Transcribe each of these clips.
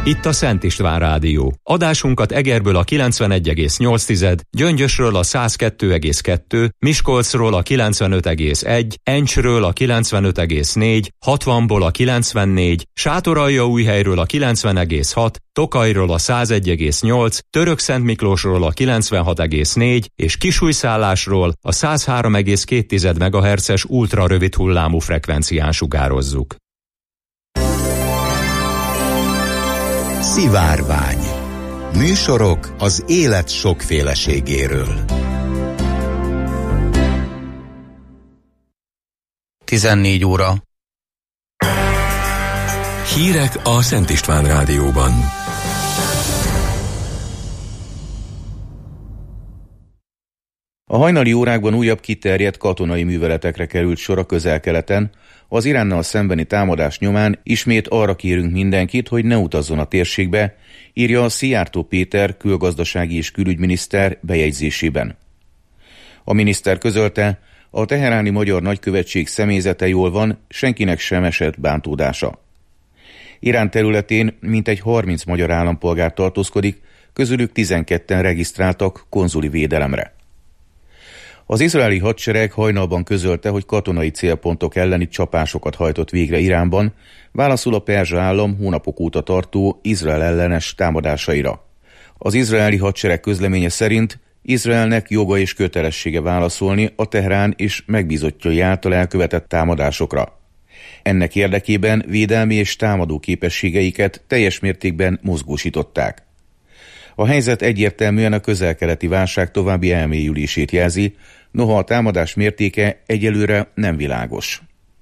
Itt a Szent István Rádió. Adásunkat Egerből a 91,8, Gyöngyösről a 102,2, Miskolcról a 95,1, Encsről a 95,4, 60-ból a 94, Sátoraljaújhelyről a 90,6, Tokajról a 101,8, Törökszentmiklósról a 96,4 és Kisújszállásról a 103,2 MHz-es ultrarövid hullámú frekvencián sugározzuk. Szivárvány. Műsorok az élet sokféleségéről. 14 óra. Hírek a Szent István Rádióban. A hajnali órákban újabb kiterjedt katonai műveletekre került sor a Közel-Keleten. Az Iránnal szembeni támadás nyomán ismét arra kérünk mindenkit, hogy ne utazzon a térségbe, írja Szijjártó Péter külgazdasági és külügyminiszter bejegyzésében. A miniszter közölte, a teheráni magyar nagykövetség személyzete jól van, senkinek sem esett bántódása. Irán területén mintegy 30 magyar állampolgár tartózkodik, közülük 12-en regisztráltak konzuli védelemre. Az izraeli hadsereg hajnalban közölte, hogy katonai célpontok elleni csapásokat hajtott végre Iránban, válaszul a perzsa állam hónapok óta tartó Izrael ellenes támadásaira. Az izraeli hadsereg közleménye szerint Izraelnek joga és kötelessége válaszolni a Teherán és megbízottjai által elkövetett támadásokra. Ennek érdekében védelmi és támadó képességeiket teljes mértékben mozgósították. A helyzet egyértelműen a közel-keleti válság további elmélyülését jelzi, noha a támadás mértéke egyelőre nem világos.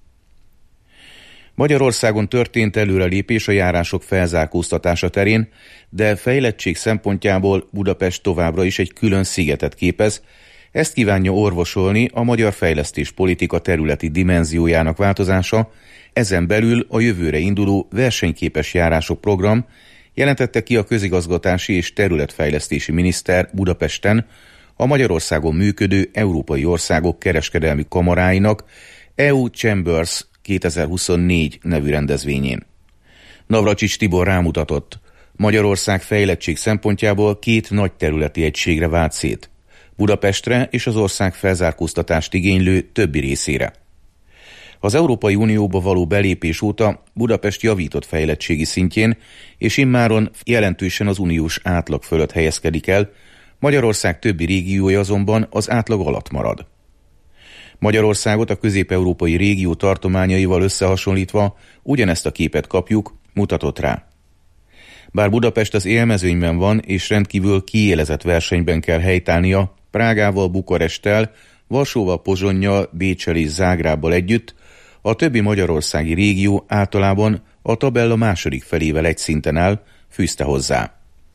Magyarországon történt előrelépés a járások felzárkóztatása terén, de fejlettség szempontjából Budapest továbbra is egy külön szigetet képez. Ezt kívánja orvosolni a magyar fejlesztéspolitika területi dimenziójának változása, ezen belül a jövőre induló versenyképes járások program, jelentette ki a közigazgatási és területfejlesztési miniszter Budapesten a Magyarországon működő európai országok kereskedelmi kamaráinak EU Chambers 2024 nevű rendezvényén. Navracsics Tibor rámutatott, Magyarország fejlettség szempontjából két nagy területi egységre vált szét, Budapestre és az ország felzárkóztatást igénylő többi részére. Az Európai Unióba való belépés óta Budapest javított fejlettségi szintjén, és immáron jelentősen az uniós átlag fölött helyezkedik el, Magyarország többi régiója azonban az átlag alatt marad. Magyarországot a közép-európai régió tartományaival összehasonlítva ugyanezt a képet kapjuk, mutatott rá. Bár Budapest az élmezőnyben van és rendkívül kiélezett versenyben kell helytállnia Prágával, Bukaresttel, Varsóval, Pozsonnyal, Béccsel és Zágrábbal együtt, a többi magyarországi régió általában a tabella második felével egy szinten áll, fűzte hozzá.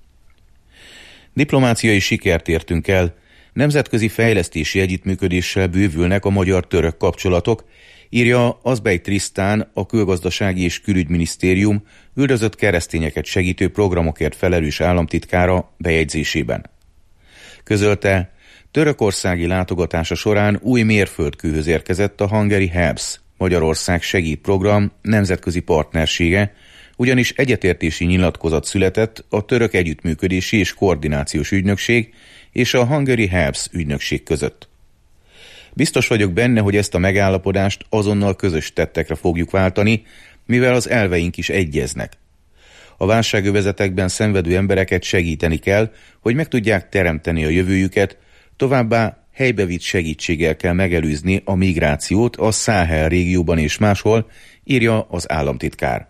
Diplomáciai sikert értünk el, nemzetközi fejlesztési együttműködéssel bővülnek a magyar-török kapcsolatok, írja Azbej Trisztán, a Külgazdasági és Külügyminisztérium üldözött keresztényeket segítő programokért felelős államtitkára bejegyzésében. Közölte, törökországi látogatása során új mérföldkőhöz érkezett a Hungary Helps, Magyarország segítprogram nemzetközi partnersége, ugyanis egyetértési nyilatkozat született a Török Együttműködési és Koordinációs Ügynökség és a Hungary Helps ügynökség között. Biztos vagyok benne, hogy ezt a megállapodást azonnal közös tettekre fogjuk váltani, mivel az elveink is egyeznek. A válságövezetekben szenvedő embereket segíteni kell, hogy meg tudják teremteni a jövőjüket, továbbá helybevitt segítséggel kell megelőzni a migrációt a Száhel régióban és máshol, írja az államtitkár.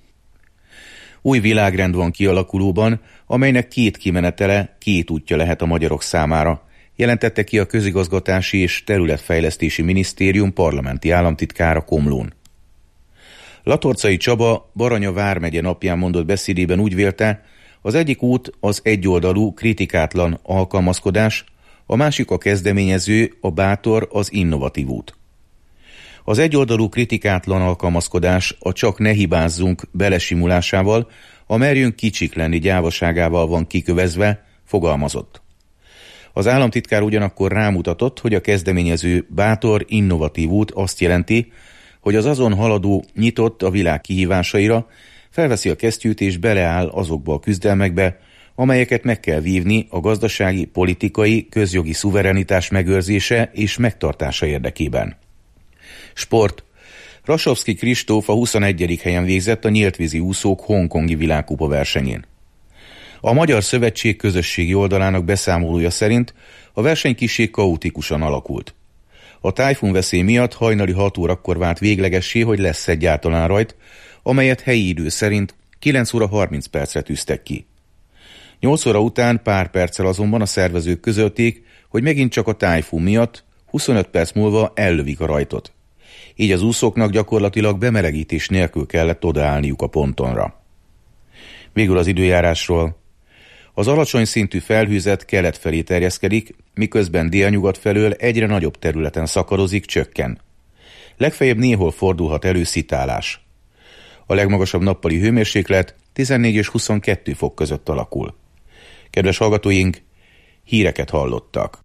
Új világrend van kialakulóban, amelynek két kimenetele, két útja lehet a magyarok számára, jelentette ki a Közigazgatási és Területfejlesztési Minisztérium parlamenti államtitkára Komlón. Latorcai Csaba Baranya vármegye napján mondott beszédében úgy vélte, az egyik út az egyoldalú, kritikátlan alkalmazkodás, a másik a kezdeményező, a bátor, az innovatív út. Az egyoldalú kritikátlan alkalmazkodás a csak ne hibázzunk belesimulásával, a merjünk kicsik lenni gyávaságával van kikövezve, fogalmazott. Az államtitkár ugyanakkor rámutatott, hogy a kezdeményező bátor, innovatív út azt jelenti, hogy az azon haladó nyitott a világ kihívásaira, felveszi a kesztyűt és beleáll azokba a küzdelmekbe, amelyeket meg kell vívni a gazdasági, politikai, közjogi szuverenitás megőrzése és megtartása érdekében. Sport. Rasovszky Kristóf a 21. helyen végzett a nyíltvízi úszók hongkongi világkupa versenyén. A Magyar Szövetség közösségi oldalának beszámolója szerint a verseny kissé kaotikusan alakult. A tájfun veszély miatt hajnali 6 órakor vált véglegessé, hogy lesz egyáltalán rajt, amelyet helyi idő szerint 9 óra 30 percre tűztek ki. 8 óra után pár perccel azonban a szervezők közölték, hogy megint csak a tájfun miatt 25 perc múlva ellövik a rajtot. Így az úszóknak gyakorlatilag bemelegítés nélkül kellett odaállniuk a pontonra. Végül az időjárásról. Az alacsony szintű felhőzet kelet felé terjeszkedik, miközben délnyugat felől egyre nagyobb területen szakadozik, csökken. Legfeljebb néhol fordulhat elő szitálás. A legmagasabb nappali hőmérséklet 14 és 22 fok között alakul. Kedves hallgatóink, híreket hallottak.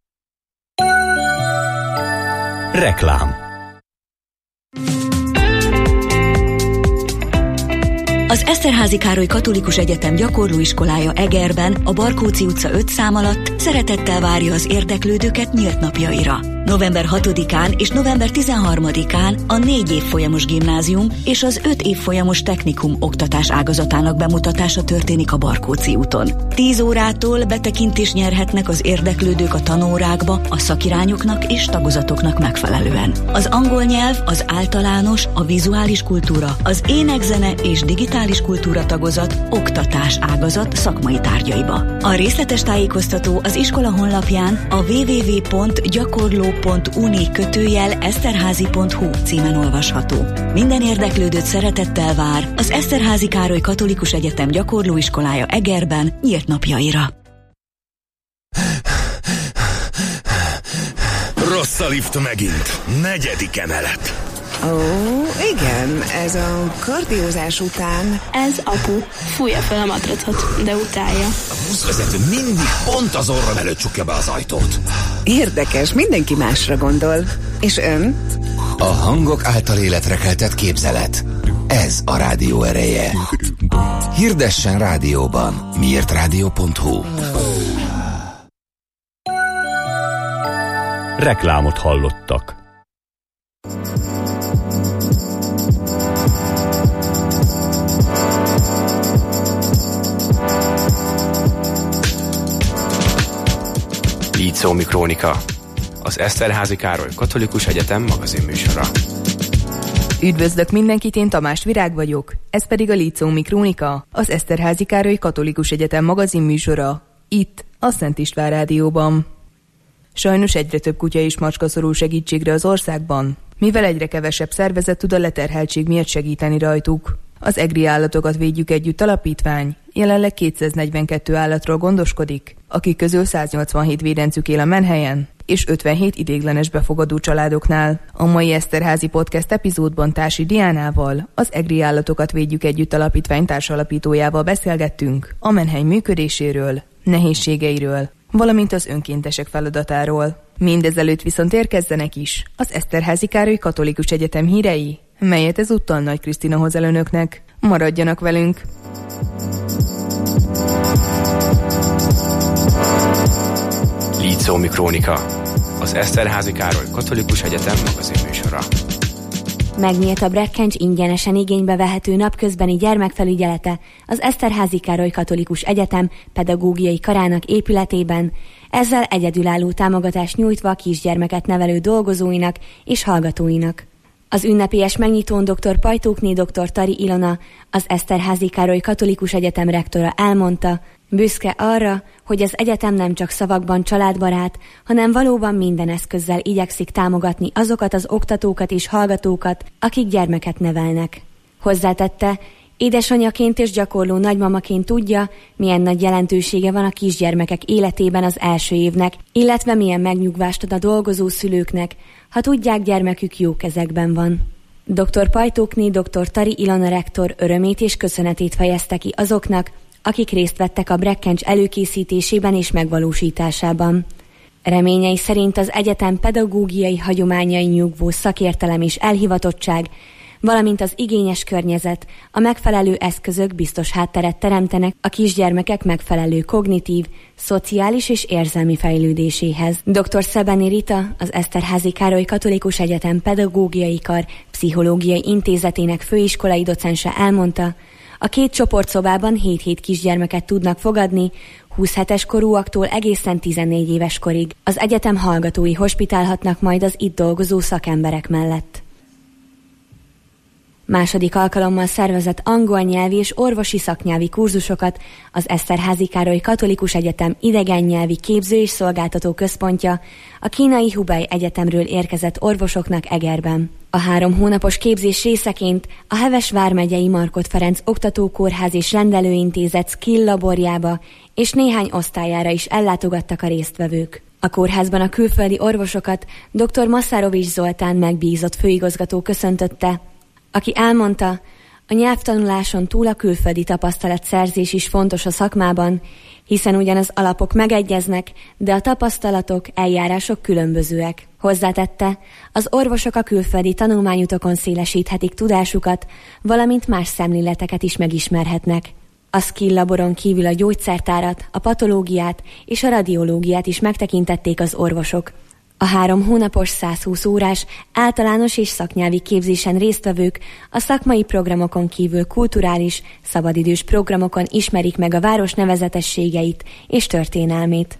Reklám. Az Eszterházy Károly Katolikus Egyetem gyakorlóiskolája Egerben, a Barkóczy utca 5 szám alatt szeretettel várja az érdeklődőket nyílt napjaira. November 6-án és november 13-án a 4 évfolyamos gimnázium és az 5 évfolyamos technikum oktatás ágazatának bemutatása történik a Barkóczy úton. 10 órától betekintést nyerhetnek az érdeklődők a tanórákba a szakirányoknak és tagozatoknak megfelelően. Az angol nyelv, az általános, a vizuális kultúra, az ének-zene és digitális kultúra tagozat oktatás ágazat szakmai tárgyaiba. A részletes tájékoztató az iskola honlapján a www.gyakorló.uni/eszterházy.hu címen olvasható. Minden érdeklődőt szeretettel vár az Eszterházy Károly Katolikus Egyetem gyakorlóiskolája Egerben nyílt napjaira. Rossz a lift megint. 4. emelet. Ó, igen, ez a kardiózás után. Ez apu. Fújja fel a matracot, de utálja. A buszvezető mindig pont az orrom előtt csukja be az ajtót. Érdekes, mindenki másra gondol. És ön? A hangok által életre keltett képzelet. Ez a rádió ereje. Hirdessen rádióban. miértradio.hu. Reklámot hallottak. Líceumi Krónika, az Eszterházy Károly Katolikus Egyetem magazinműsora. Üdvözlök mindenkit, én Tamás Virág vagyok, ez pedig a Líceumi Krónika, az Eszterházy Károly Katolikus Egyetem magazinműsora, itt, a Szent István Rádióban. Sajnos egyre több kutya és macska szorul segítségre az országban, mivel egyre kevesebb szervezet tud a leterheltség miatt segíteni rajtuk. Az EGRI Állatokat Védjük Együtt alapítvány jelenleg 242 állatról gondoskodik, akik közül 187 védencük él a menhelyen, és 57 idéglenes befogadó családoknál. A mai Eszterházy Podcast epizódban Társi Diánával, az EGRI Állatokat Védjük Együtt alapítvány társalapítójával beszélgettünk a menhely működéséről, nehézségeiről, valamint az önkéntesek feladatáról. Mindezelőtt viszont érkezzenek is az Eszterházy Károly Katolikus Egyetem hírei, melyet ezúttal Nagy Krisztina hoz el önöknek. Maradjanak velünk! Líceumi Krónika, az Eszterházy Károly Katolikus Egyetem magazinműsora. Megnyílt a Brekkencs ingyenesen igénybe vehető napközbeni gyermekfelügyelete az Eszterházy Károly Katolikus Egyetem pedagógiai karának épületében, ezzel egyedülálló támogatást nyújtva a kisgyermeket nevelő dolgozóinak és hallgatóinak. Az ünnepélyes megnyitón dr. Pajtókné dr. Tari Ilona, az Eszterházy Károly Katolikus Egyetem rektora elmondta, büszke arra, hogy az egyetem nem csak szavakban családbarát, hanem valóban minden eszközzel igyekszik támogatni azokat az oktatókat és hallgatókat, akik gyermeket nevelnek. Hozzátette, édesanyjaként és gyakorló nagymamaként tudja, milyen nagy jelentősége van a kisgyermekek életében az első évnek, illetve milyen megnyugvást ad a dolgozó szülőknek, ha tudják, gyermekük jó kezekben van. Dr. Pajtókné dr. Tari Ilona rektor örömét és köszönetét fejezte ki azoknak, akik részt vettek a Brekkencs előkészítésében és megvalósításában. Reményei szerint az egyetem pedagógiai hagyományai nyugvó szakértelem és elhivatottság valamint az igényes környezet, a megfelelő eszközök biztos hátteret teremtenek a kisgyermekek megfelelő kognitív, szociális és érzelmi fejlődéséhez. Dr. Szebeni Rita, az Eszterházy Károly Katolikus Egyetem Pedagógiai Kar Pszichológiai Intézetének főiskolai docense elmondta, a 2 csoportszobában 7 kisgyermeket tudnak fogadni, 20 hetes korúaktól egészen 14 éves korig. Az egyetem hallgatói hospitálhatnak majd az itt dolgozó szakemberek mellett. Második alkalommal szervezett angol nyelvi és orvosi szaknyelvi kurzusokat az Eszterházy Károly Katolikus Egyetem idegennyelvi képző és szolgáltató központja a kínai Hubei Egyetemről érkezett orvosoknak Egerben. A 3 hónapos képzés részeként a Heves vármegyei Markhot Ferenc Oktatókórház és Rendelőintézet skill laborjába és néhány osztályára is ellátogattak a résztvevők. A kórházban a külföldi orvosokat dr. Masszárovics Zoltán megbízott főigazgató köszöntötte, aki elmondta, a nyelvtanuláson túl a külföldi tapasztalatszerzés is fontos a szakmában, hiszen ugyan az alapok megegyeznek, de a tapasztalatok, eljárások különbözőek. Hozzátette, az orvosok a külföldi tanulmányutakon szélesíthetik tudásukat, valamint más szemléleteket is megismerhetnek. A skill laboron kívül a gyógyszertárat, a patológiát és a radiológiát is megtekintették az orvosok. A 3 hónapos 120 órás általános és szaknyelvi képzésen résztvevők a szakmai programokon kívül kulturális, szabadidős programokon ismerik meg a város nevezetességeit és történelmét.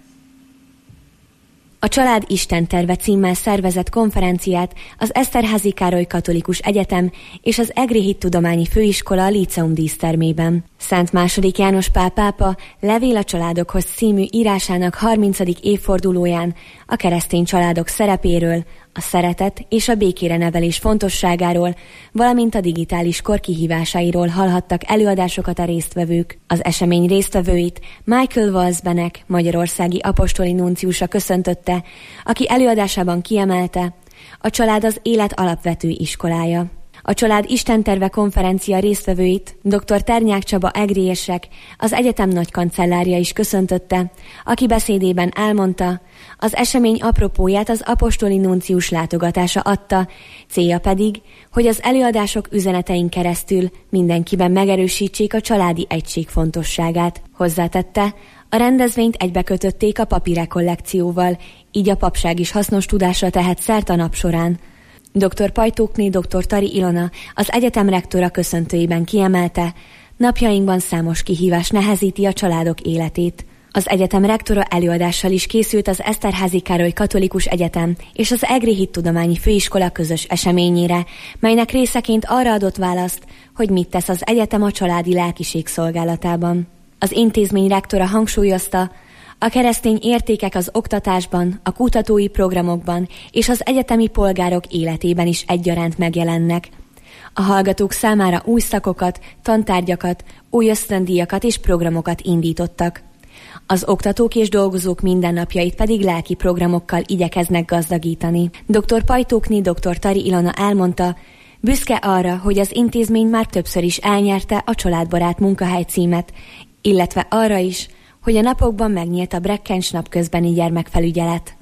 A Család Istenterve címmel szervezett konferenciát az Eszterházy Károly Katolikus Egyetem és az Egri Hittudományi Főiskola a Líceum dísztermében. Szent II. János Pál pápa Levél a családokhoz című írásának 30. évfordulóján a keresztény családok szerepéről, a szeretet és a békére nevelés fontosságáról, valamint a digitális kor kihívásairól hallhattak előadásokat a résztvevők. Az esemény résztvevőit Michael Walsbenek, magyarországi apostoli nunciusa köszöntötte, aki előadásában kiemelte, a család az élet alapvető iskolája. A Család Istenterve konferencia résztvevőit dr. Ternyák Csaba egriések, az egyetem nagykancellárja is köszöntötte, aki beszédében elmondta, az esemény apropóját az apostoli nuncius látogatása adta, célja pedig, hogy az előadások üzenetein keresztül mindenkiben megerősítsék a családi egység fontosságát. Hozzátette, a rendezvényt egybekötötték a papi rekollekcióval, így a papság is hasznos tudásra tehet szert a nap során. Dr. Pajtókné dr. Tari Ilona, az egyetem rektora köszöntőjében kiemelte, napjainkban számos kihívás nehezíti a családok életét. Az egyetem rektora előadással is készült az Eszterházy Károly Katolikus Egyetem és az Egri Hittudományi Főiskola közös eseményére, melynek részeként arra adott választ, hogy mit tesz az egyetem a családi lelkiség szolgálatában. Az intézmény rektora hangsúlyozta, a keresztény értékek az oktatásban, a kutatói programokban és az egyetemi polgárok életében is egyaránt megjelennek. A hallgatók számára új szakokat, tantárgyakat, új ösztöndíjakat és programokat indítottak. Az oktatók és dolgozók mindennapjait pedig lelki programokkal igyekeznek gazdagítani. Dr. Pajtókné dr. Tari Ilona elmondta, büszke arra, hogy az intézmény már többször is elnyerte a Családbarát munkahely címet, illetve arra is, hogy a napokban megnyílt a Brekkencs napközbeni gyermekfelügyelet.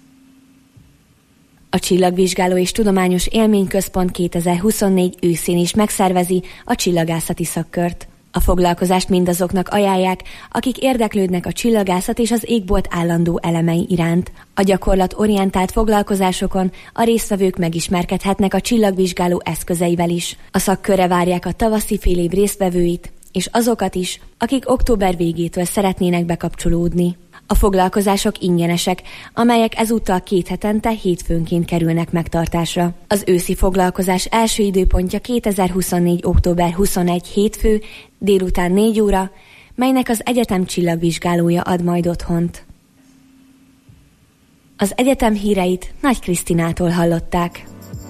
A Csillagvizsgáló és Tudományos Élményközpont 2024 őszén is megszervezi a csillagászati szakkört. A foglalkozást mindazoknak ajánlják, akik érdeklődnek a csillagászat és az égbolt állandó elemei iránt. A gyakorlatorientált foglalkozásokon a résztvevők megismerkedhetnek a csillagvizsgáló eszközeivel is. A szakkörre várják a tavaszi félév résztvevőit, és azokat is, akik október végétől szeretnének bekapcsolódni. A foglalkozások ingyenesek, amelyek ezúttal 2 hetente hétfőnként kerülnek megtartásra. Az őszi foglalkozás első időpontja 2024. október 21 hétfő, délután 4 óra, melynek az egyetem csillagvizsgálója ad majd otthont. Az egyetem híreit Nagy Krisztinától hallották.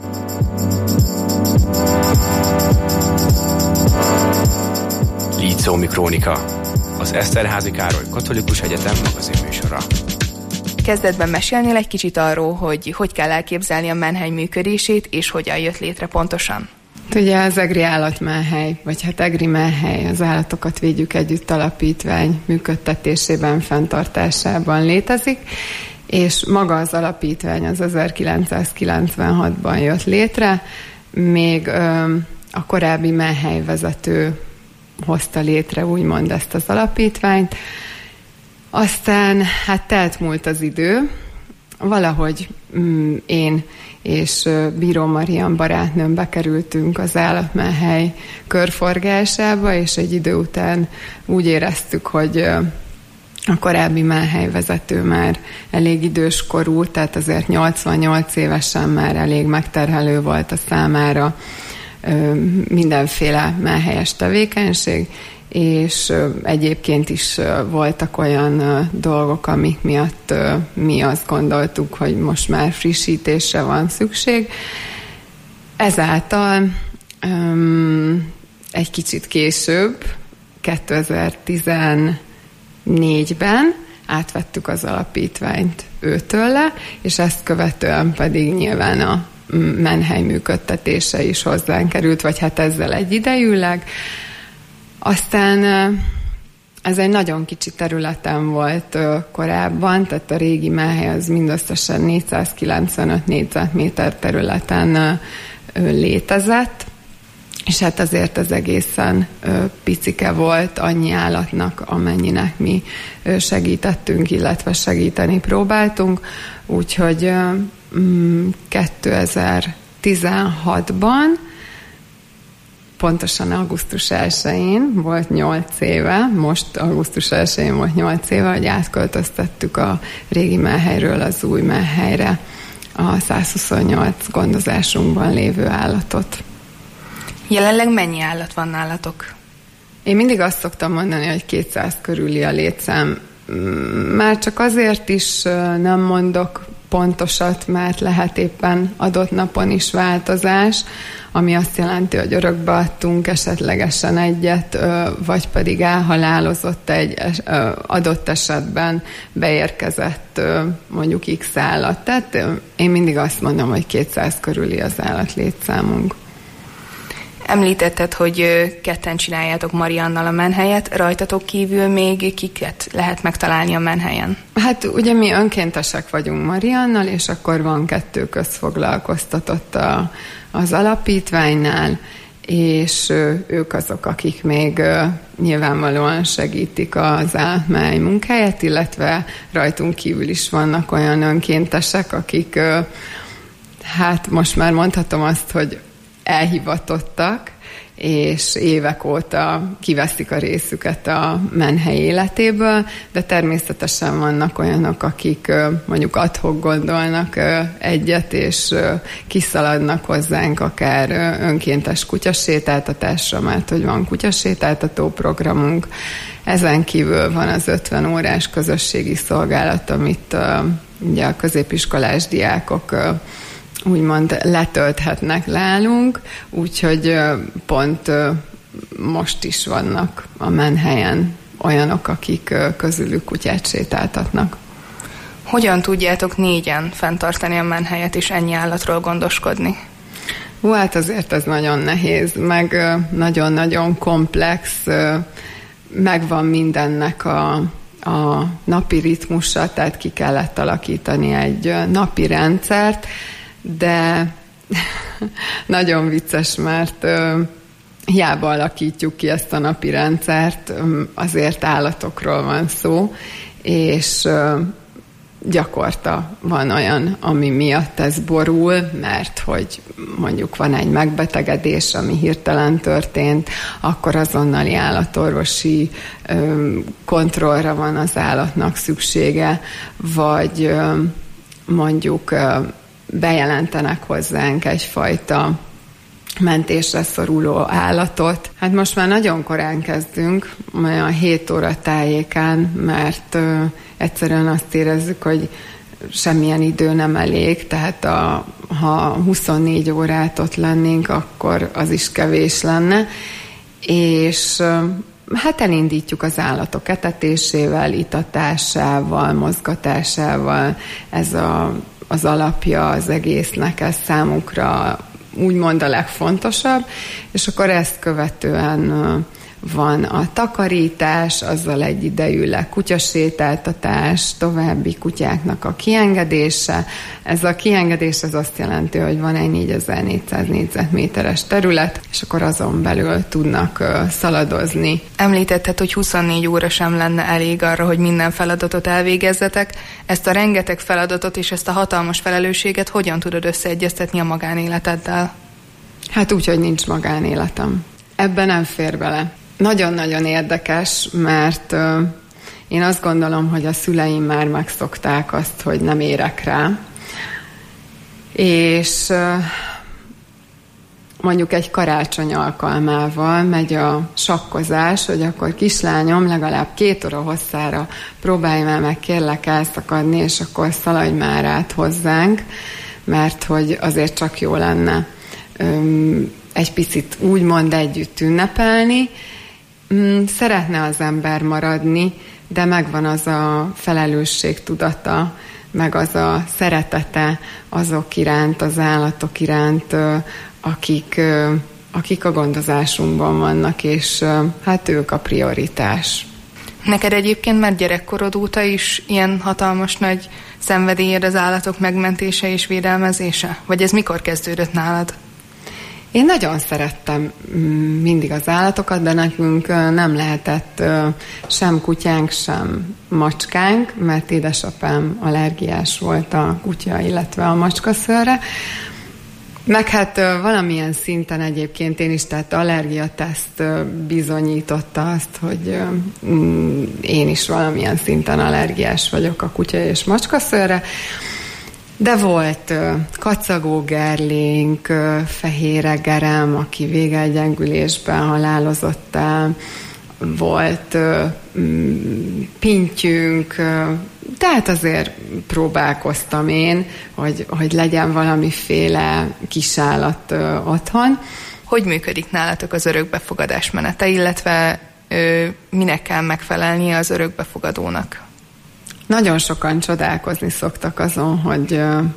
Líceumi Krónika, az Eszterházy Károly Katolikus Egyetem magazinműsora. Kezdetben mesélnél egy kicsit arról, hogy kell elképzelni a menhely működését, és hogyan jött létre pontosan? Ugye az Egri Állatmenhely, vagy hát Egri Menhely, az Állatokat Védjük Együtt alapítvány működtetésében, fenntartásában létezik, és maga az alapítvány az 1996-ban jött létre. még a korábbi menhelyvezető hozta létre úgymond ezt az alapítványt. Aztán hát telt múlt az idő, valahogy én és Bíró Marian barátnőm bekerültünk az állatmenhely körforgásába, és egy idő után úgy éreztük, hogy a korábbi menhelyvezető már elég idős korú, tehát azért 88 évesen már elég megterhelő volt a számára mindenféle menhelyes tevékenység, és egyébként is voltak olyan dolgok, amik miatt mi azt gondoltuk, hogy most már frissítésre van szükség. Ezáltal egy kicsit később, 2014-ben átvettük az alapítványt őtőle, és ezt követően pedig nyilván a menhely működtetése is hozzánk került, vagy hát ezzel egyidejűleg. Aztán ez egy nagyon kicsi területen volt korábban, tehát a régi menhely az mindösszesen 495 négyzetméter területen létezett, és hát azért az egészen picike volt annyi állatnak, amennyinek mi segítettünk, illetve segíteni próbáltunk, úgyhogy 2016-ban pontosan augusztus 1-én volt 8 éve, most augusztus 1-én volt 8 éve, hogy átköltöztettük a régi menhelyről az új menhelyre a 128 gondozásunkban lévő állatot. Jelenleg mennyi állat van nálatok? Én mindig azt szoktam mondani, hogy 200 körüli a létszám. Már csak azért is nem mondok pontosat, mert lehet éppen adott napon is változás, ami azt jelenti, hogy örökbe adtunk esetlegesen egyet, vagy pedig elhalálozott egy adott esetben beérkezett mondjuk X állat. Tehát én mindig azt mondom, hogy 200 körüli az állatlétszámunk. Említetted, hogy ketten csináljátok Mariannal a menhelyet, rajtatok kívül még kiket lehet megtalálni a menhelyen? Hát ugye mi önkéntesek vagyunk Mariannal, és akkor van 2 közfoglalkoztatott az alapítványnál, és ők azok, akik még nyilvánvalóan segítik az állatmenhely munkáját, illetve rajtunk kívül is vannak olyan önkéntesek, akik hát most már mondhatom azt, hogy elhivatottak, és évek óta kiveszik a részüket a menhely életéből, de természetesen vannak olyanok, akik mondjuk ad-hoc gondolnak egyet, és kiszaladnak hozzánk akár önkéntes kutyasétáltatásra, mert hogy van kutyasétáltató programunk. Ezen kívül van az 50 órás közösségi szolgálat, amit ugye a középiskolás diákok úgymond letölthetnek nálunk, úgyhogy pont most is vannak a menhelyen olyanok, akik közülük kutyát sétáltatnak. Hogyan tudjátok 4-en fenntartani a menhelyet és ennyi állatról gondoskodni? Hát azért ez nagyon nehéz, meg nagyon-nagyon komplex, megvan mindennek a napi ritmusa, tehát ki kellett alakítani egy napi rendszert, de nagyon vicces, mert hiába alakítjuk ki ezt a napi rendszert, azért állatokról van szó, és gyakorta van olyan, ami miatt ez borul, mert hogy mondjuk van egy megbetegedés, ami hirtelen történt, akkor azonnali állatorvosi kontrollra van az állatnak szüksége, vagy mondjuk bejelentenek hozzánk egyfajta mentésre szoruló állatot. Hát most már nagyon korán kezdünk, olyan 7 óra tájékán, mert egyszerűen azt érezzük, hogy semmilyen idő nem elég, tehát ha 24 órát ott lennénk, akkor az is kevés lenne, és hát elindítjuk az állatok etetésével, itatásával, mozgatásával, ez az alapja az egésznek, ez számukra úgymond a legfontosabb, és akkor ezt követően van a takarítás, azzal egyidejűleg kutyasétáltatás, további kutyáknak a kiengedése. Ez a kiengedés az azt jelenti, hogy van egy 4400 négyzetméteres terület, és akkor azon belül tudnak szaladozni. Említetted, hogy 24 óra sem lenne elég arra, hogy minden feladatot elvégezzetek. Ezt a rengeteg feladatot és ezt a hatalmas felelősséget hogyan tudod összeegyeztetni a magánéleteddel? Hát úgy, hogy nincs magánéletem. Ebben nem fér bele. Nagyon-nagyon érdekes, mert én azt gondolom, hogy a szüleim már megszokták azt, hogy nem érek rá. És mondjuk egy karácsony alkalmával megy a sakkozás, hogy akkor kislányom legalább 2 óra hosszára próbálj már meg kérlek elszakadni, és akkor szaladj már át hozzánk, mert hogy azért csak jó lenne egy picit úgymond együtt ünnepelni. Szeretne az ember maradni, de megvan az a felelősség tudata, meg az a szeretete azok iránt, az állatok iránt, akik a gondozásunkban vannak, és hát ők a prioritás. Neked egyébként már gyerekkorod óta is ilyen hatalmas nagy szenvedélyed az állatok megmentése és védelmezése? Vagy ez mikor kezdődött nálad? Én nagyon szerettem mindig az állatokat, de nekünk nem lehetett sem kutyánk, sem macskánk, mert édesapám allergiás volt a kutya, illetve a macskaszőrre. Meg hát valamilyen szinten egyébként én is, tehát allergiateszt bizonyította azt, hogy én is valamilyen szinten allergiás vagyok a kutya és macskaszőrre. De volt kacagó gerlénk, fehér gerem, aki végelgyengülésben halálozott el, volt pintyünk, tehát azért próbálkoztam én, hogy legyen valamiféle kisállat otthon. Hogy működik nálatok az örökbefogadás menete, illetve minek kell megfelelnie az örökbefogadónak? Nagyon sokan csodálkozni szoktak azon, hogy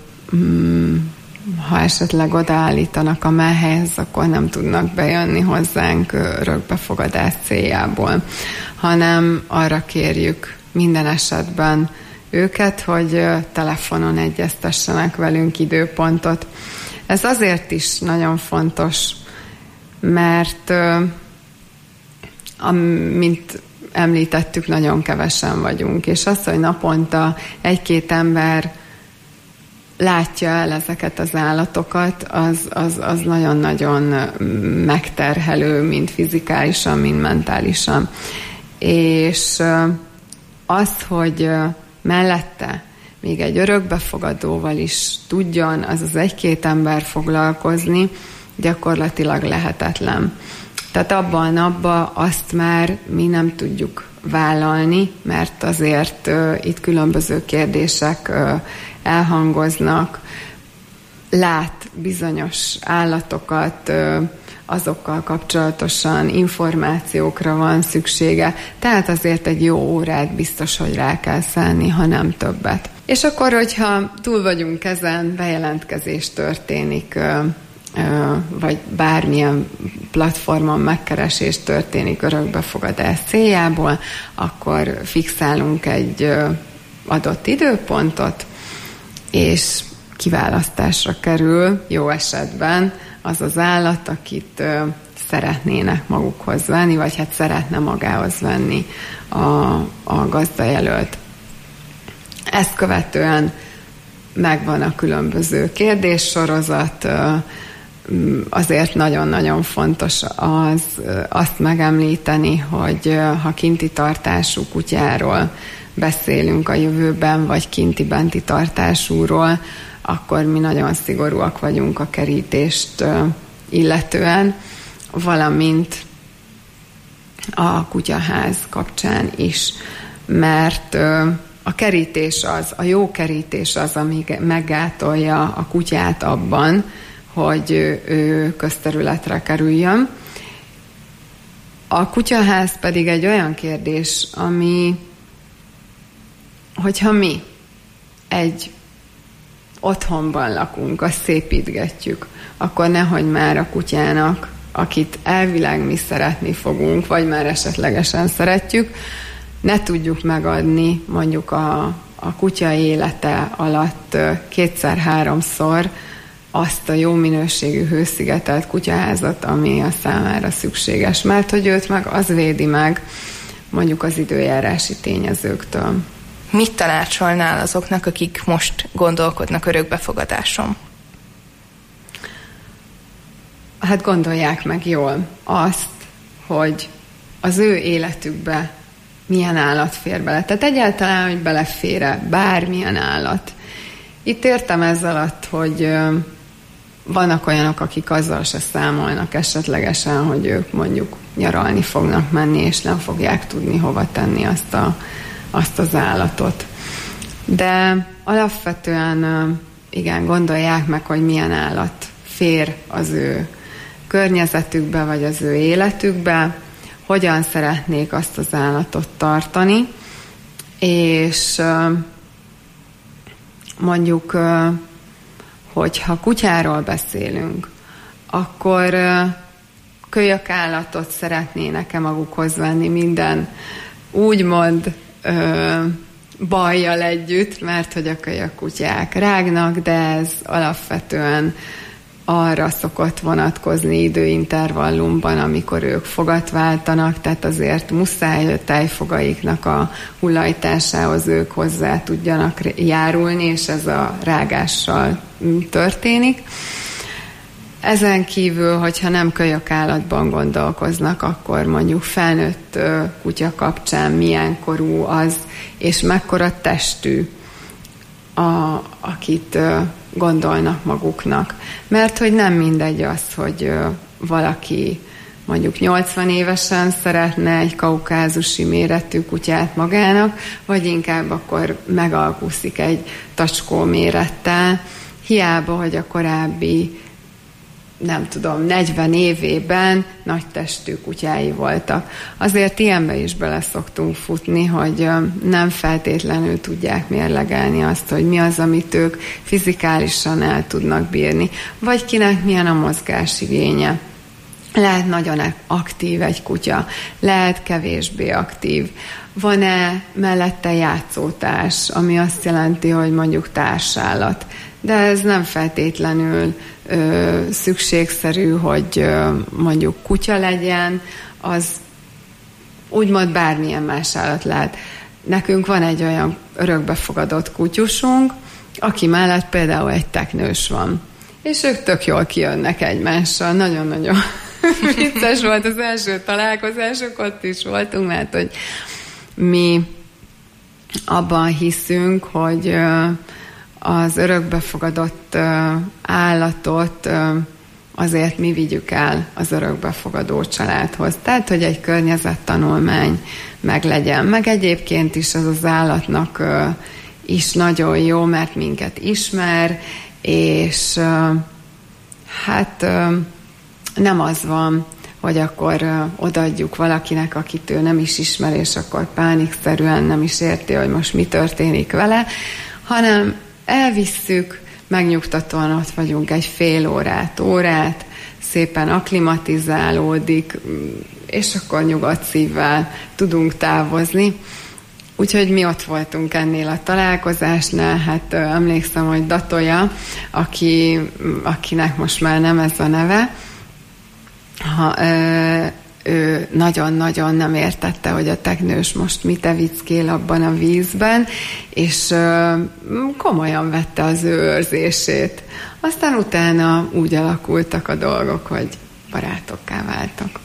ha esetleg odaállítanak a méhelyhez, akkor nem tudnak bejönni hozzánk örökbefogadás céljából, hanem arra kérjük minden esetben őket, hogy telefonon egyeztessenek velünk időpontot. Ez azért is nagyon fontos, mert mint említettük, nagyon kevesen vagyunk, és az, hogy naponta 1-2 ember látja el ezeket az állatokat, az nagyon-nagyon megterhelő, mind fizikálisan, mind mentálisan. És az, hogy mellette még egy örökbefogadóval is tudjon az 1-2 ember foglalkozni, gyakorlatilag lehetetlen. Tehát abban a napban azt már mi nem tudjuk vállalni, mert azért itt különböző kérdések elhangoznak, lát bizonyos állatokat, azokkal kapcsolatosan információkra van szüksége, tehát azért egy jó órát biztos, hogy rá kell szállni, ha nem többet. És akkor, hogyha túl vagyunk ezen, bejelentkezés történik, vagy bármilyen platformon megkeresés történik örökbefogadás céljából, akkor fixálunk egy adott időpontot, és kiválasztásra kerül jó esetben az az állat, akit szeretnének magukhoz venni, vagy hát szeretne magához venni a gazdajelölt. Ezt követően megvan a különböző kérdéssorozat. Azért nagyon-nagyon fontos azt megemlíteni, hogy ha kinti tartású kutyáról beszélünk a jövőben, vagy kinti-benti tartásúról, akkor mi nagyon szigorúak vagyunk a kerítést illetően, valamint a kutyaház kapcsán is, mert a kerítés a jó kerítés az, ami meggátolja a kutyát abban, hogy ő közterületre kerüljön. A kutyaház pedig egy olyan kérdés, ami, hogyha mi egy otthonban lakunk, azt szépítgetjük, akkor nehogy már a kutyának akit elvileg mi szeretni fogunk, vagy már esetlegesen szeretjük, ne tudjuk megadni mondjuk a kutya élete alatt 2-3-szor azt a jó minőségű hőszigetelt kutyaházat, ami a számára szükséges, mert hogy őt meg az védi meg mondjuk az időjárási tényezőktől. Mit tanácsolnál azoknak, akik most gondolkodnak örökbefogadáson? Hát gondolják meg jól azt, hogy az ő életükbe milyen állat fér bele. Tehát egyáltalán, hogy belefér-e bármilyen állat. Itt értem ez alatt, hogy vannak olyanok, akik azzal se számolnak esetlegesen, hogy ők mondjuk nyaralni fognak menni, és nem fogják tudni hova tenni azt az állatot. De alapvetően igen, gondolják meg, hogy milyen állat fér az ő környezetükbe, vagy az ő életükbe, hogyan szeretnék azt az állatot tartani, és mondjuk, hogyha kutyáról beszélünk, akkor kölyökállatot szeretnének-e magukhoz venni minden úgymond bajjal együtt, mert hogy a kölyökkutyák rágnak, de ez alapvetően arra szokott vonatkozni időintervallumban, amikor ők fogat váltanak, tehát azért muszáj a tejfogaiknak a hullajtásához ők hozzá tudjanak járulni, és ez a rágással történik. Ezen kívül, hogyha nem kölyökállatban gondolkoznak, akkor mondjuk felnőtt kutya kapcsán milyen korú az, és mekkora testű, akit gondolnak maguknak. Mert hogy nem mindegy az, hogy valaki mondjuk 80 évesen szeretne egy kaukázusi méretű kutyát magának, vagy inkább akkor megalkuszik egy tacskó mérettel, hiába, hogy a korábbi 40 évében nagy testű kutyái voltak. Azért ilyenbe is bele szoktunk futni, hogy nem feltétlenül tudják mérlegelni azt, hogy mi az, amit ők fizikálisan el tudnak bírni, vagy kinek milyen a mozgásigénye. Lehet nagyon aktív egy kutya, lehet kevésbé aktív. Van-e mellette játszótárs, ami azt jelenti, hogy mondjuk társállat. De ez nem feltétlenül szükségszerű, hogy mondjuk kutya legyen, az úgymond bármilyen más állat lehet. Nekünk van egy olyan örökbefogadott kutyusunk, aki mellett például egy teknős van. És ők tök jól kijönnek egymással. Nagyon-nagyon vicces volt az első találkozások, ott is voltunk, mert hogy mi abban hiszünk, hogy az örökbefogadott állatot azért mi vigyük el az örökbefogadó családhoz. Tehát, hogy egy környezettanulmány meglegyen. Meg egyébként is az állatnak is nagyon jó, mert minket ismer, és hát nem az van, hogy akkor odaadjuk valakinek, akit ő nem is ismer, és akkor pánikszerűen nem is érti, hogy most mi történik vele, hanem elvisszük, megnyugtatóan ott vagyunk egy fél órát, szépen akklimatizálódik, és akkor nyugodt szívvel tudunk távozni. Úgyhogy mi ott voltunk ennél a találkozásnál, hát emlékszem, hogy Datoya, akinek most már nem ez a neve, ő nagyon-nagyon nem értette, hogy a teknős most mit evickél abban a vízben, és komolyan vette az ő őrzését. Aztán utána úgy alakultak a dolgok, hogy barátokká váltak.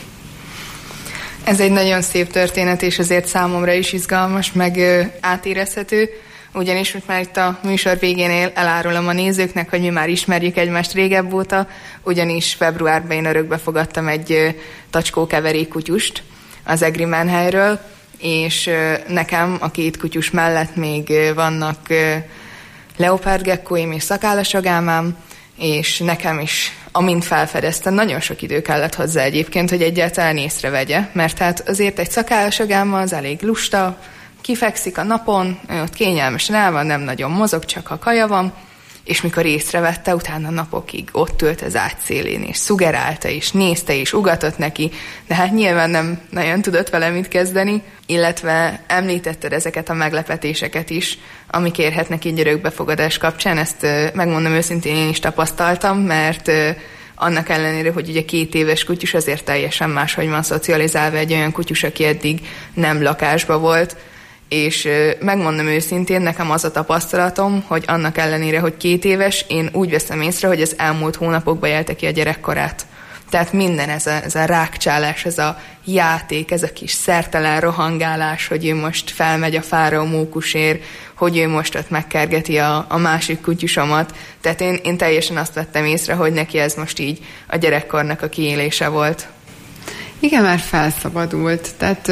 Ez egy nagyon szép történet, és azért számomra is izgalmas, meg átérezhető, ugyanis most már itt a műsor végénél elárulom a nézőknek, hogy mi már ismerjük egymást régebb óta, ugyanis februárban én örökbefogadtam egy tacskókeverék kutyust az Egri Menhelyről, és nekem a két kutyus mellett még vannak leopárdgekkóim és szakállasagámám, és nekem is, amint felfedeztem, nagyon sok idő kellett hozzá egyébként, hogy egyáltalán észrevegye, mert hát azért egy szakállasagám az elég lusta, kifekszik a napon, ott kényelmesen el van, nem nagyon mozog, csak ha kaja van, És mikor észrevette, utána napokig ott ült az ágy szélén, és szugerálta, és nézte, és ugatott neki, de hát nyilván nem nagyon tudott vele mit kezdeni, illetve említetted ezeket a meglepetéseket is, amik érhetnek így örökbefogadás kapcsán. Ezt megmondom őszintén, én is tapasztaltam, mert annak ellenére, hogy ugye 2 éves kutyus, azért teljesen máshogy van szocializálva egy olyan kutyus, aki eddig nem lakásba volt, és megmondom őszintén, nekem az a tapasztalatom, hogy annak ellenére, hogy 2 éves, én úgy veszem észre, hogy az elmúlt hónapokban élte ki a gyerekkorát. Tehát minden ez a rákcsálás, ez a játék, ez a kis szertelen rohangálás, hogy ő most felmegy a fára a mókusért, hogy ő most ott megkergeti a másik kutyusomat. Tehát én teljesen azt vettem észre, hogy neki ez most így a gyerekkornak a kiélése volt. Igen, már felszabadult. Tehát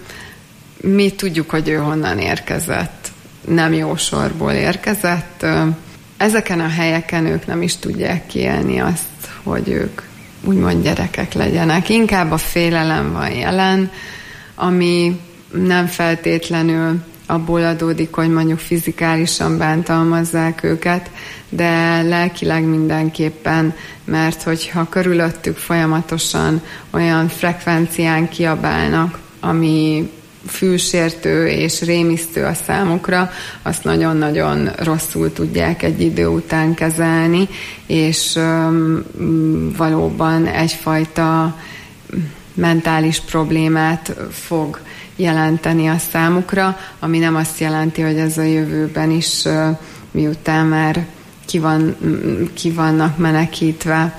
mi tudjuk, hogy ő honnan érkezett. Nem jó sorból érkezett. Ezeken a helyeken ők nem is tudják kiélni azt, hogy ők úgymond gyerekek legyenek. Inkább a félelem van jelen, ami nem feltétlenül abból adódik, hogy mondjuk fizikálisan bántalmazzák őket, de lelkileg mindenképpen, mert hogyha körülöttük folyamatosan olyan frekvencián kiabálnak, ami fülsértő és rémisztő a számukra, azt nagyon-nagyon rosszul tudják egy idő után kezelni, és valóban egyfajta mentális problémát fog jelenteni a számukra, ami nem azt jelenti, hogy ez a jövőben is, miután már ki vannak menekítve,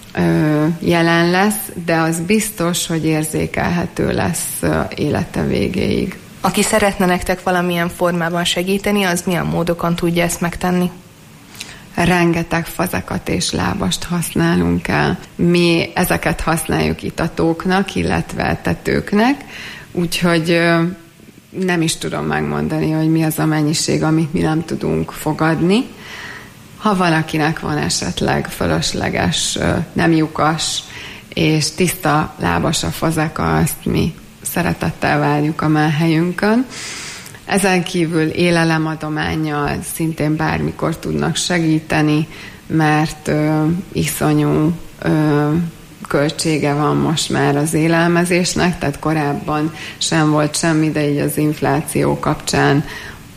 jelen lesz, de az biztos, hogy érzékelhető lesz élete végéig. Aki szeretne nektek valamilyen formában segíteni, az milyen módokon tudja ezt megtenni? Rengeteg fazekat és lábast használunk el. Mi ezeket használjuk itatóknak, illetve tetőknek, úgyhogy nem is tudom megmondani, hogy mi az a mennyiség, amit mi nem tudunk fogadni. Ha valakinek van esetleg fölösleges, nem lyukas és tiszta lábas a fazeka, azt mi szeretettel várjuk a mellhelyünkön. Ezen kívül élelemadománnyal szintén bármikor tudnak segíteni, mert iszonyú költsége van most már az élelmezésnek, tehát korábban sem volt semmi, de így az infláció kapcsán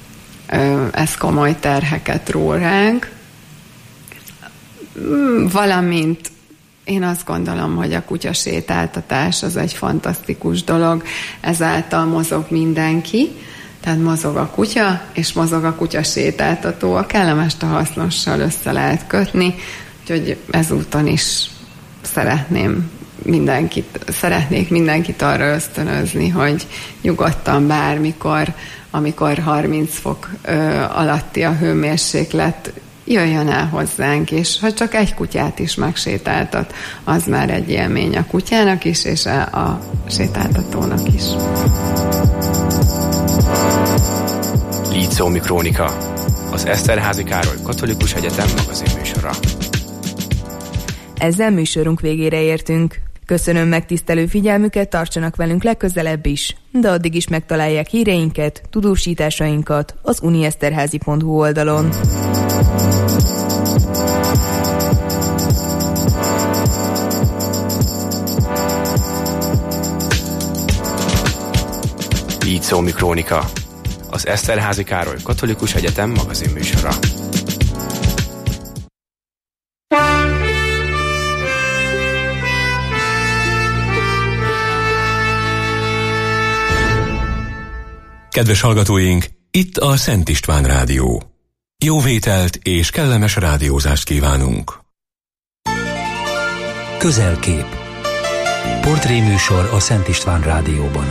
ez komoly terheket ró ránk. Valamint én azt gondolom, hogy a kutyasétáltatás az egy fantasztikus dolog, ezáltal mozog mindenki, tehát mozog a kutya, és mozog a kutyasétáltató, a kellemest a hasznossal össze lehet kötni, úgyhogy ezúton is szeretnék mindenkit arra ösztönözni, hogy nyugodtan bármikor, amikor 30 fok alatti a hőmérséklet, jöjjön el hozzánk, és ha csak egy kutyát is megsétáltat, az már egy élmény a kutyának is, és a sétáltatónak is. Lícómi Krónika, az Eszterházy Károly Katolikus Egyetem magazinműsora. Ezzel műsorunk végére értünk. Köszönöm megtisztelő figyelmüket, tartsanak velünk legközelebb is, de addig is megtalálják híreinket, tudósításainkat az unieszterházy.hu oldalon. Lícómi Krónika, az Eszterházy Károly Katolikus Egyetem magazinműsora. Kedves hallgatóink, itt a Szent István Rádió. Jó vételt és kellemes rádiózást kívánunk. Közelkép. Portréműsor a Szent István Rádióban.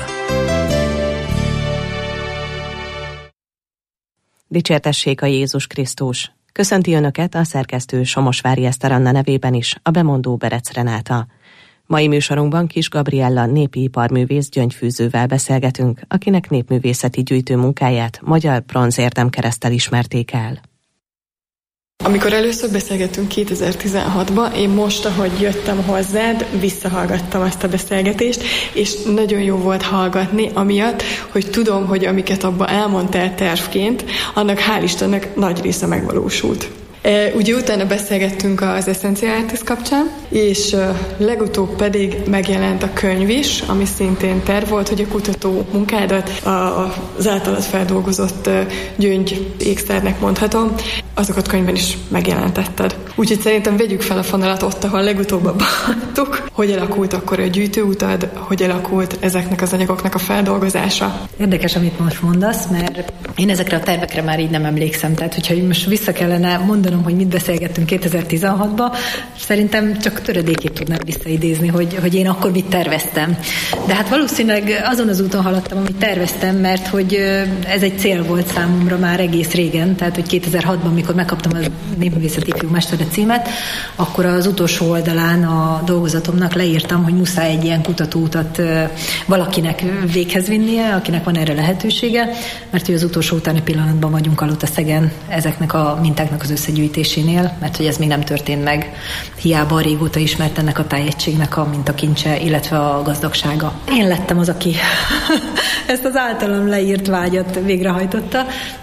Dicsértessék a Jézus Krisztus! Köszönti Önöket a szerkesztő Somosvári Eszter Anna nevében is, a bemondó Berec Renáta. Mai műsorunkban Kis Gabriella népi iparművész gyöngyfűzővel beszélgetünk, akinek népművészeti gyűjtő munkáját magyar bronzérdemkereszttel ismerték el. Amikor először beszélgettünk 2016-ban, én most, ahogy jöttem hozzád, visszahallgattam azt a beszélgetést, és nagyon jó volt hallgatni, amiatt, hogy tudom, hogy amiket abban elmondtál tervként, annak hál' Istennek nagy része megvalósult. Ugye utána beszélgettünk az Essentialities kapcsán, és legutóbb pedig megjelent a könyv is, ami szintén terv volt, hogy a kutató munkádat az általad feldolgozott gyöngy ékszernek mondhatom, azokat könyvben is megjelentetted. Úgyhogy szerintem vegyük fel a fonalat ott, ahol legutóbb abban hagytuk. Hogy alakult akkor a gyűjtőutad, hogy alakult ezeknek az anyagoknak a feldolgozása? Érdekes, amit most mondasz, mert én ezekre a tervekre már így nem emlékszem. Tehát, hogyha most vissza kellene mondanom, hogy mit beszélgettünk 2016-ban, szerintem csak töredékét tudnám visszaidézni, hogy én akkor mit terveztem. De hát valószínűleg azon az úton haladtam, amit terveztem, mert hogy ez egy cél volt számomra már egész régen, tehát hogy 2006-ban, mikor megkaptam a népművészeti ifjúmestere címet, akkor az utolsó oldalán a dolgozatomnak leírtam, hogy muszáj egy ilyen kutatóutat valakinek véghez vinnie, akinek van erre lehetősége, mert hogy az utolsó utáni pillanatban vagyunk Kalotaszegen ezeknek a mintáknak az összegyűjtésénél, mert hogy ez még nem történt meg. Hiába régóta ismert ennek a tájegységnek a mintakincse, illetve a gazdagsága. Én lettem az, aki ezt az általam leírt vágyat végrehajtotta.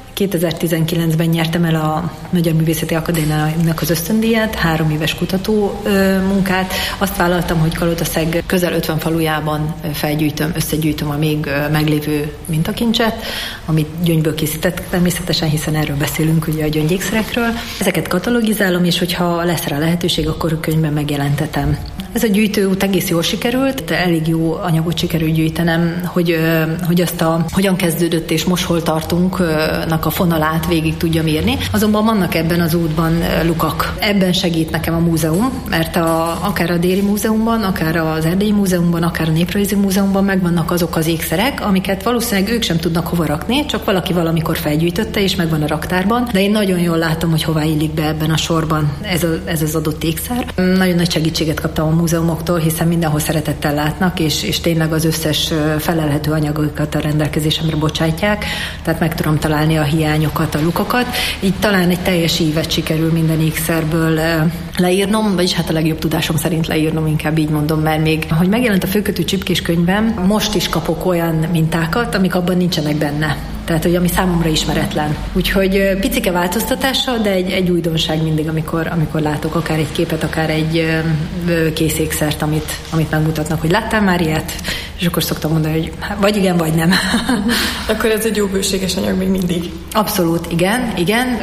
2019-ben nyertem el a Magyar Művészeti Akadémiának az ösztöndíját, 3 éves kutató munkát. Azt vállaltam, hogy Kalotaszeg közel 50 falujában összegyűjtöm a még meglévő mintakincset, amit gyöngyből készítettek természetesen, hiszen erről beszélünk ugye a gyöngyékszerekről. Ezeket katalogizálom, és hogyha lesz rá lehetőség, akkor a könyvben megjelentetem. Ez a gyűjtőút egész jól sikerült, de elég jó anyagot sikerült gyűjtenem, hogy azt hogyan kezdődött és most hol tartunknak a fonalát végig tudjam írni. Azonban vannak ebben az útban lukak. Ebben segít nekem a múzeum, mert akár a Déri Múzeumban, akár az Erdélyi Múzeumban, akár a Néprajzi Múzeumban megvannak azok az ékszerek, amiket valószínűleg ők sem tudnak hova rakni, csak valaki valamikor felgyűjtötte, és megvan a raktárban. De én nagyon jól látom, hogy hová illik be ebben a sorban ez az adott ékszer. Nagyon nagy segítséget kaptam a múzeumoktól, hiszen mindenhol szeretettel látnak, és tényleg az összes felelhető anyagokat a rendelkezésemre bocsátják, tehát meg tudom találni a hiányokat, a lukakat. Így talán egy teljes ívet sikerül minden ékszerből leírnom, vagyis hát a legjobb tudásom szerint leírnom, inkább így mondom, mert még, ahogy megjelent a Főkötő csipkés könyvem, most is kapok olyan mintákat, amik abban nincsenek benne. Tehát, hogy ami számomra ismeretlen. Úgyhogy picike változtatással, de egy újdonság mindig, amikor látok akár egy képet, akár egy készékszert, amit megmutatnak, hogy láttál már ilyet? És akkor szoktam mondani, hogy vagy igen, vagy nem. Akkor ez egy jó bőséges anyag még mindig. Abszolút, igen.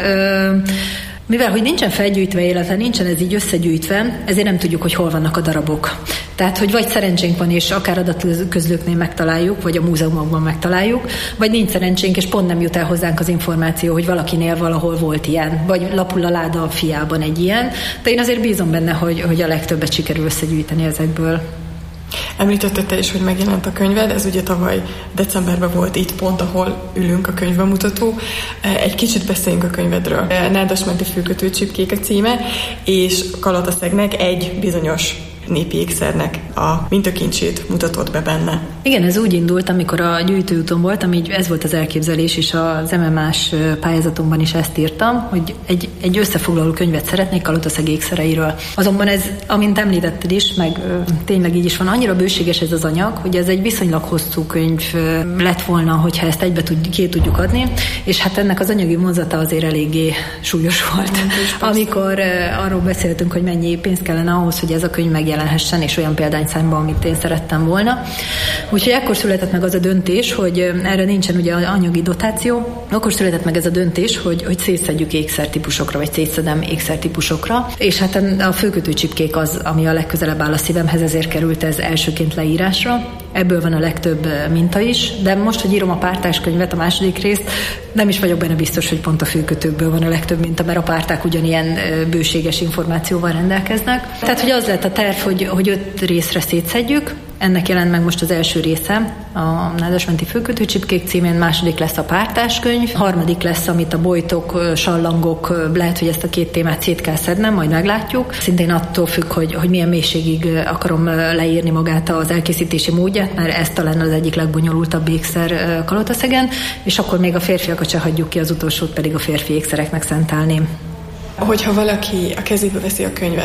Mivel, hogy nincsen felgyűjtve, illetve nincsen ez így összegyűjtve, ezért nem tudjuk, hogy hol vannak a darabok. Tehát, hogy vagy szerencsénk van, és akár adatközlőknél megtaláljuk, vagy a múzeumokban megtaláljuk, vagy nincs szerencsénk, és pont nem jut el hozzánk az információ, hogy valakinél valahol volt ilyen, vagy lapul a láda a fiában egy ilyen. De én azért bízom benne, hogy a legtöbbet sikerül összegyűjteni ezekből. Említetted te is, hogy megjelent a könyved, ez ugye tavaly decemberben volt itt pont, ahol ülünk a könyvbemutató. Egy kicsit beszéljünk a könyvedről. Nádasmenti Főkötő csipkék a címe, és Kalotaszegnek egy bizonyos népi ékszernek a mintakincsét mutatod be benne. Igen, ez úgy indult, amikor a gyűjtőúton voltam, így ez volt az elképzelés, és az MMA-s pályázatomban is ezt írtam, hogy egy összefoglaló könyvet szeretnék Kalotaszeg ékszereiről. Azonban ez, amint említetted is, meg tényleg így is van, annyira bőséges ez az anyag, hogy ez egy viszonylag hosszú könyv lett volna, hogyha ezt egybe ki tudjuk adni, és hát ennek az anyagi vonzata azért eléggé súlyos volt. Amikor arról beszéltünk, hogy mennyi pénz kellene ahhoz, hogy ez a könyv megjelenhessen, és olyan példányszámban, amit én szerettem volna. Úgyhogy ekkor született meg az a döntés, hogy erre nincsen ugye anyagi dotáció, akkor született meg ez a döntés, hogy szétszedjük ékszertípusokra, vagy szétszedem ékszertípusokra, és hát a Főkötő csipkék az, ami a legközelebb áll a szívemhez, ezért került ez elsőként leírásra. Ebből van a legtöbb minta is, de most, hogy írom a pártás könyvet, a második részt, nem is vagyok benne biztos, hogy pont a főkötőkből van a legtöbb minta, mert a párták ugyanilyen bőséges információval rendelkeznek. Tehát, hogy az lett a terv, hogy 5 részre szétszedjük. Ennek jelent meg most az első része, a Nádasmenti Főkötő csipkék címén, második lesz a pártáskönyv, harmadik lesz, amit a bojtok, sallangok, lehet, hogy ezt a 2 témát szét kell szednem, majd meglátjuk. Szintén attól függ, hogy milyen mélységig akarom leírni magát az elkészítési módját, mert ez talán az egyik legbonyolultabb ékszer Kalotaszegen, és akkor még a férfiakat se hagyjuk ki, az utolsót pedig a férfi ékszereknek szentálném. Hogyha valaki a kezébe veszi a könyvet,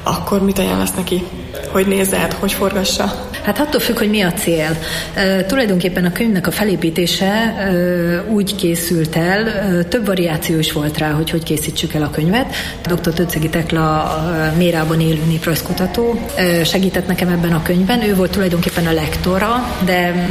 akkor mit ajánlasz neki? Hogy nézze át, hogy forgassa? Hát attól függ, hogy mi a cél. Tulajdonképpen a könyvnek a felépítése úgy készült el, több variáció is volt rá, hogy készítsük el a könyvet. Dr. Töcegi Tekla Mérában élő néprajzkutató segített nekem ebben a könyvben. Ő volt tulajdonképpen a lektora, de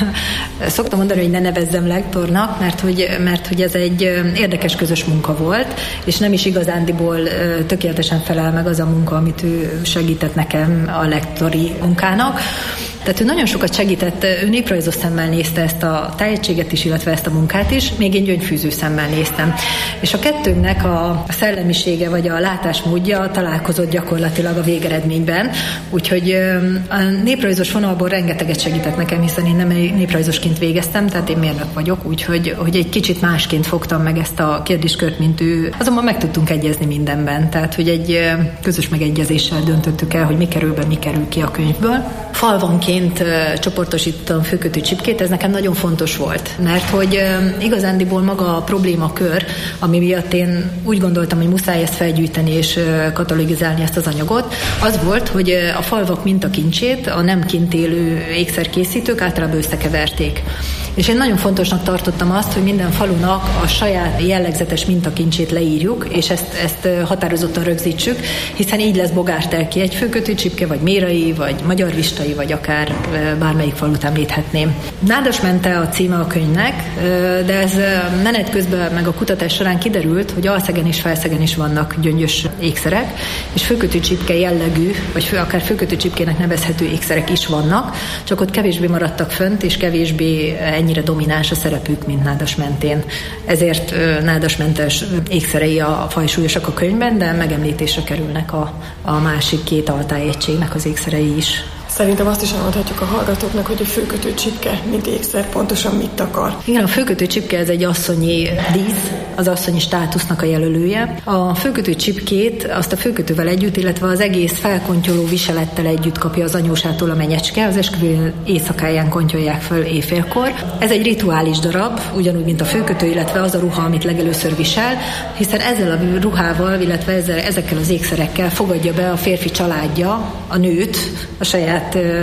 szoktam mondani, hogy ne nevezzem lektornak, mert hogy ez egy érdekes közös munka volt, és nem is igazándiból tökéletesen felel meg az a munka, amit ő segített nekem a lektori munkának. Tehát ő nagyon sokat segített, ő néprajzos szemmel nézte ezt a tájegységet is, illetve ezt a munkát is, még én gyöngyfűző szemmel néztem. És a kettőnknek a szellemisége vagy a látásmódja találkozott gyakorlatilag a végeredményben, úgyhogy a néprajzos vonalból rengeteget segített nekem, hiszen én nem néprajzosként végeztem, tehát én mérnök vagyok, úgyhogy egy kicsit másként fogtam meg ezt a kérdéskört, mint ő. Azonban meg tudtunk egyezni mindenben, tehát hogy egy közös megegyezéssel döntöttük el, hogy mi kerül be, mi kerül ki a könyvből. Falvanként csoportosítottam főkötő csipkét, ez nekem nagyon fontos volt, mert hogy igazándiból maga a problémakör, ami miatt én úgy gondoltam, hogy muszáj ezt felgyűjteni és katalogizálni ezt az anyagot, az volt, hogy a falvak mintakincsét a nem kint élő ékszerkészítők általában összekeverték. És én nagyon fontosnak tartottam azt, hogy minden falunak a saját jellegzetes mintakincsét leírjuk, és ezt határozottan rögzítsük, hiszen így lesz bogártelki egy főkötő csipke, vagy mérai, vagy magyarvistai, vagy akár bármelyik falut említhetném. Nádasmente a címe a könyvnek, de ez menet közben meg a kutatás során kiderült, hogy Alszegen és Felszegen is vannak gyöngyös ékszerek, és főkötő csipke jellegű, vagy akár főkötő csipkének nevezhető ékszerek is vannak, csak ott kevésbé maradtak fönt, és kevésbé ennyire domináns a szerepük, mint Nádasmentén. Ezért nádasmentes ékszerei a fajsúlyosak a könyvben, de megemlítésre kerülnek a másik két altájegységnek az ékszerei is. Szerintem azt is elmondhatjuk a hallgatóknak, hogy a főkötő csipke, mint ékszer, pontosan mit akar. Igen, a főkötő csipke ez egy asszonyi dísz, az asszonyi státusznak a jelölője. A főkötő csipkét azt a főkötővel együtt, illetve az egész felkontyoló viselettel együtt kapja az anyósától a menyecske, az esküvő éjszakáján kontyolják föl éjfélkor. Ez egy rituális darab, ugyanúgy, mint a főkötő, illetve az a ruha, amit legelőször visel, hiszen ezzel a ruhával, illetve ezekkel az ékszerekkel fogadja be a férfi családja a nőt a saját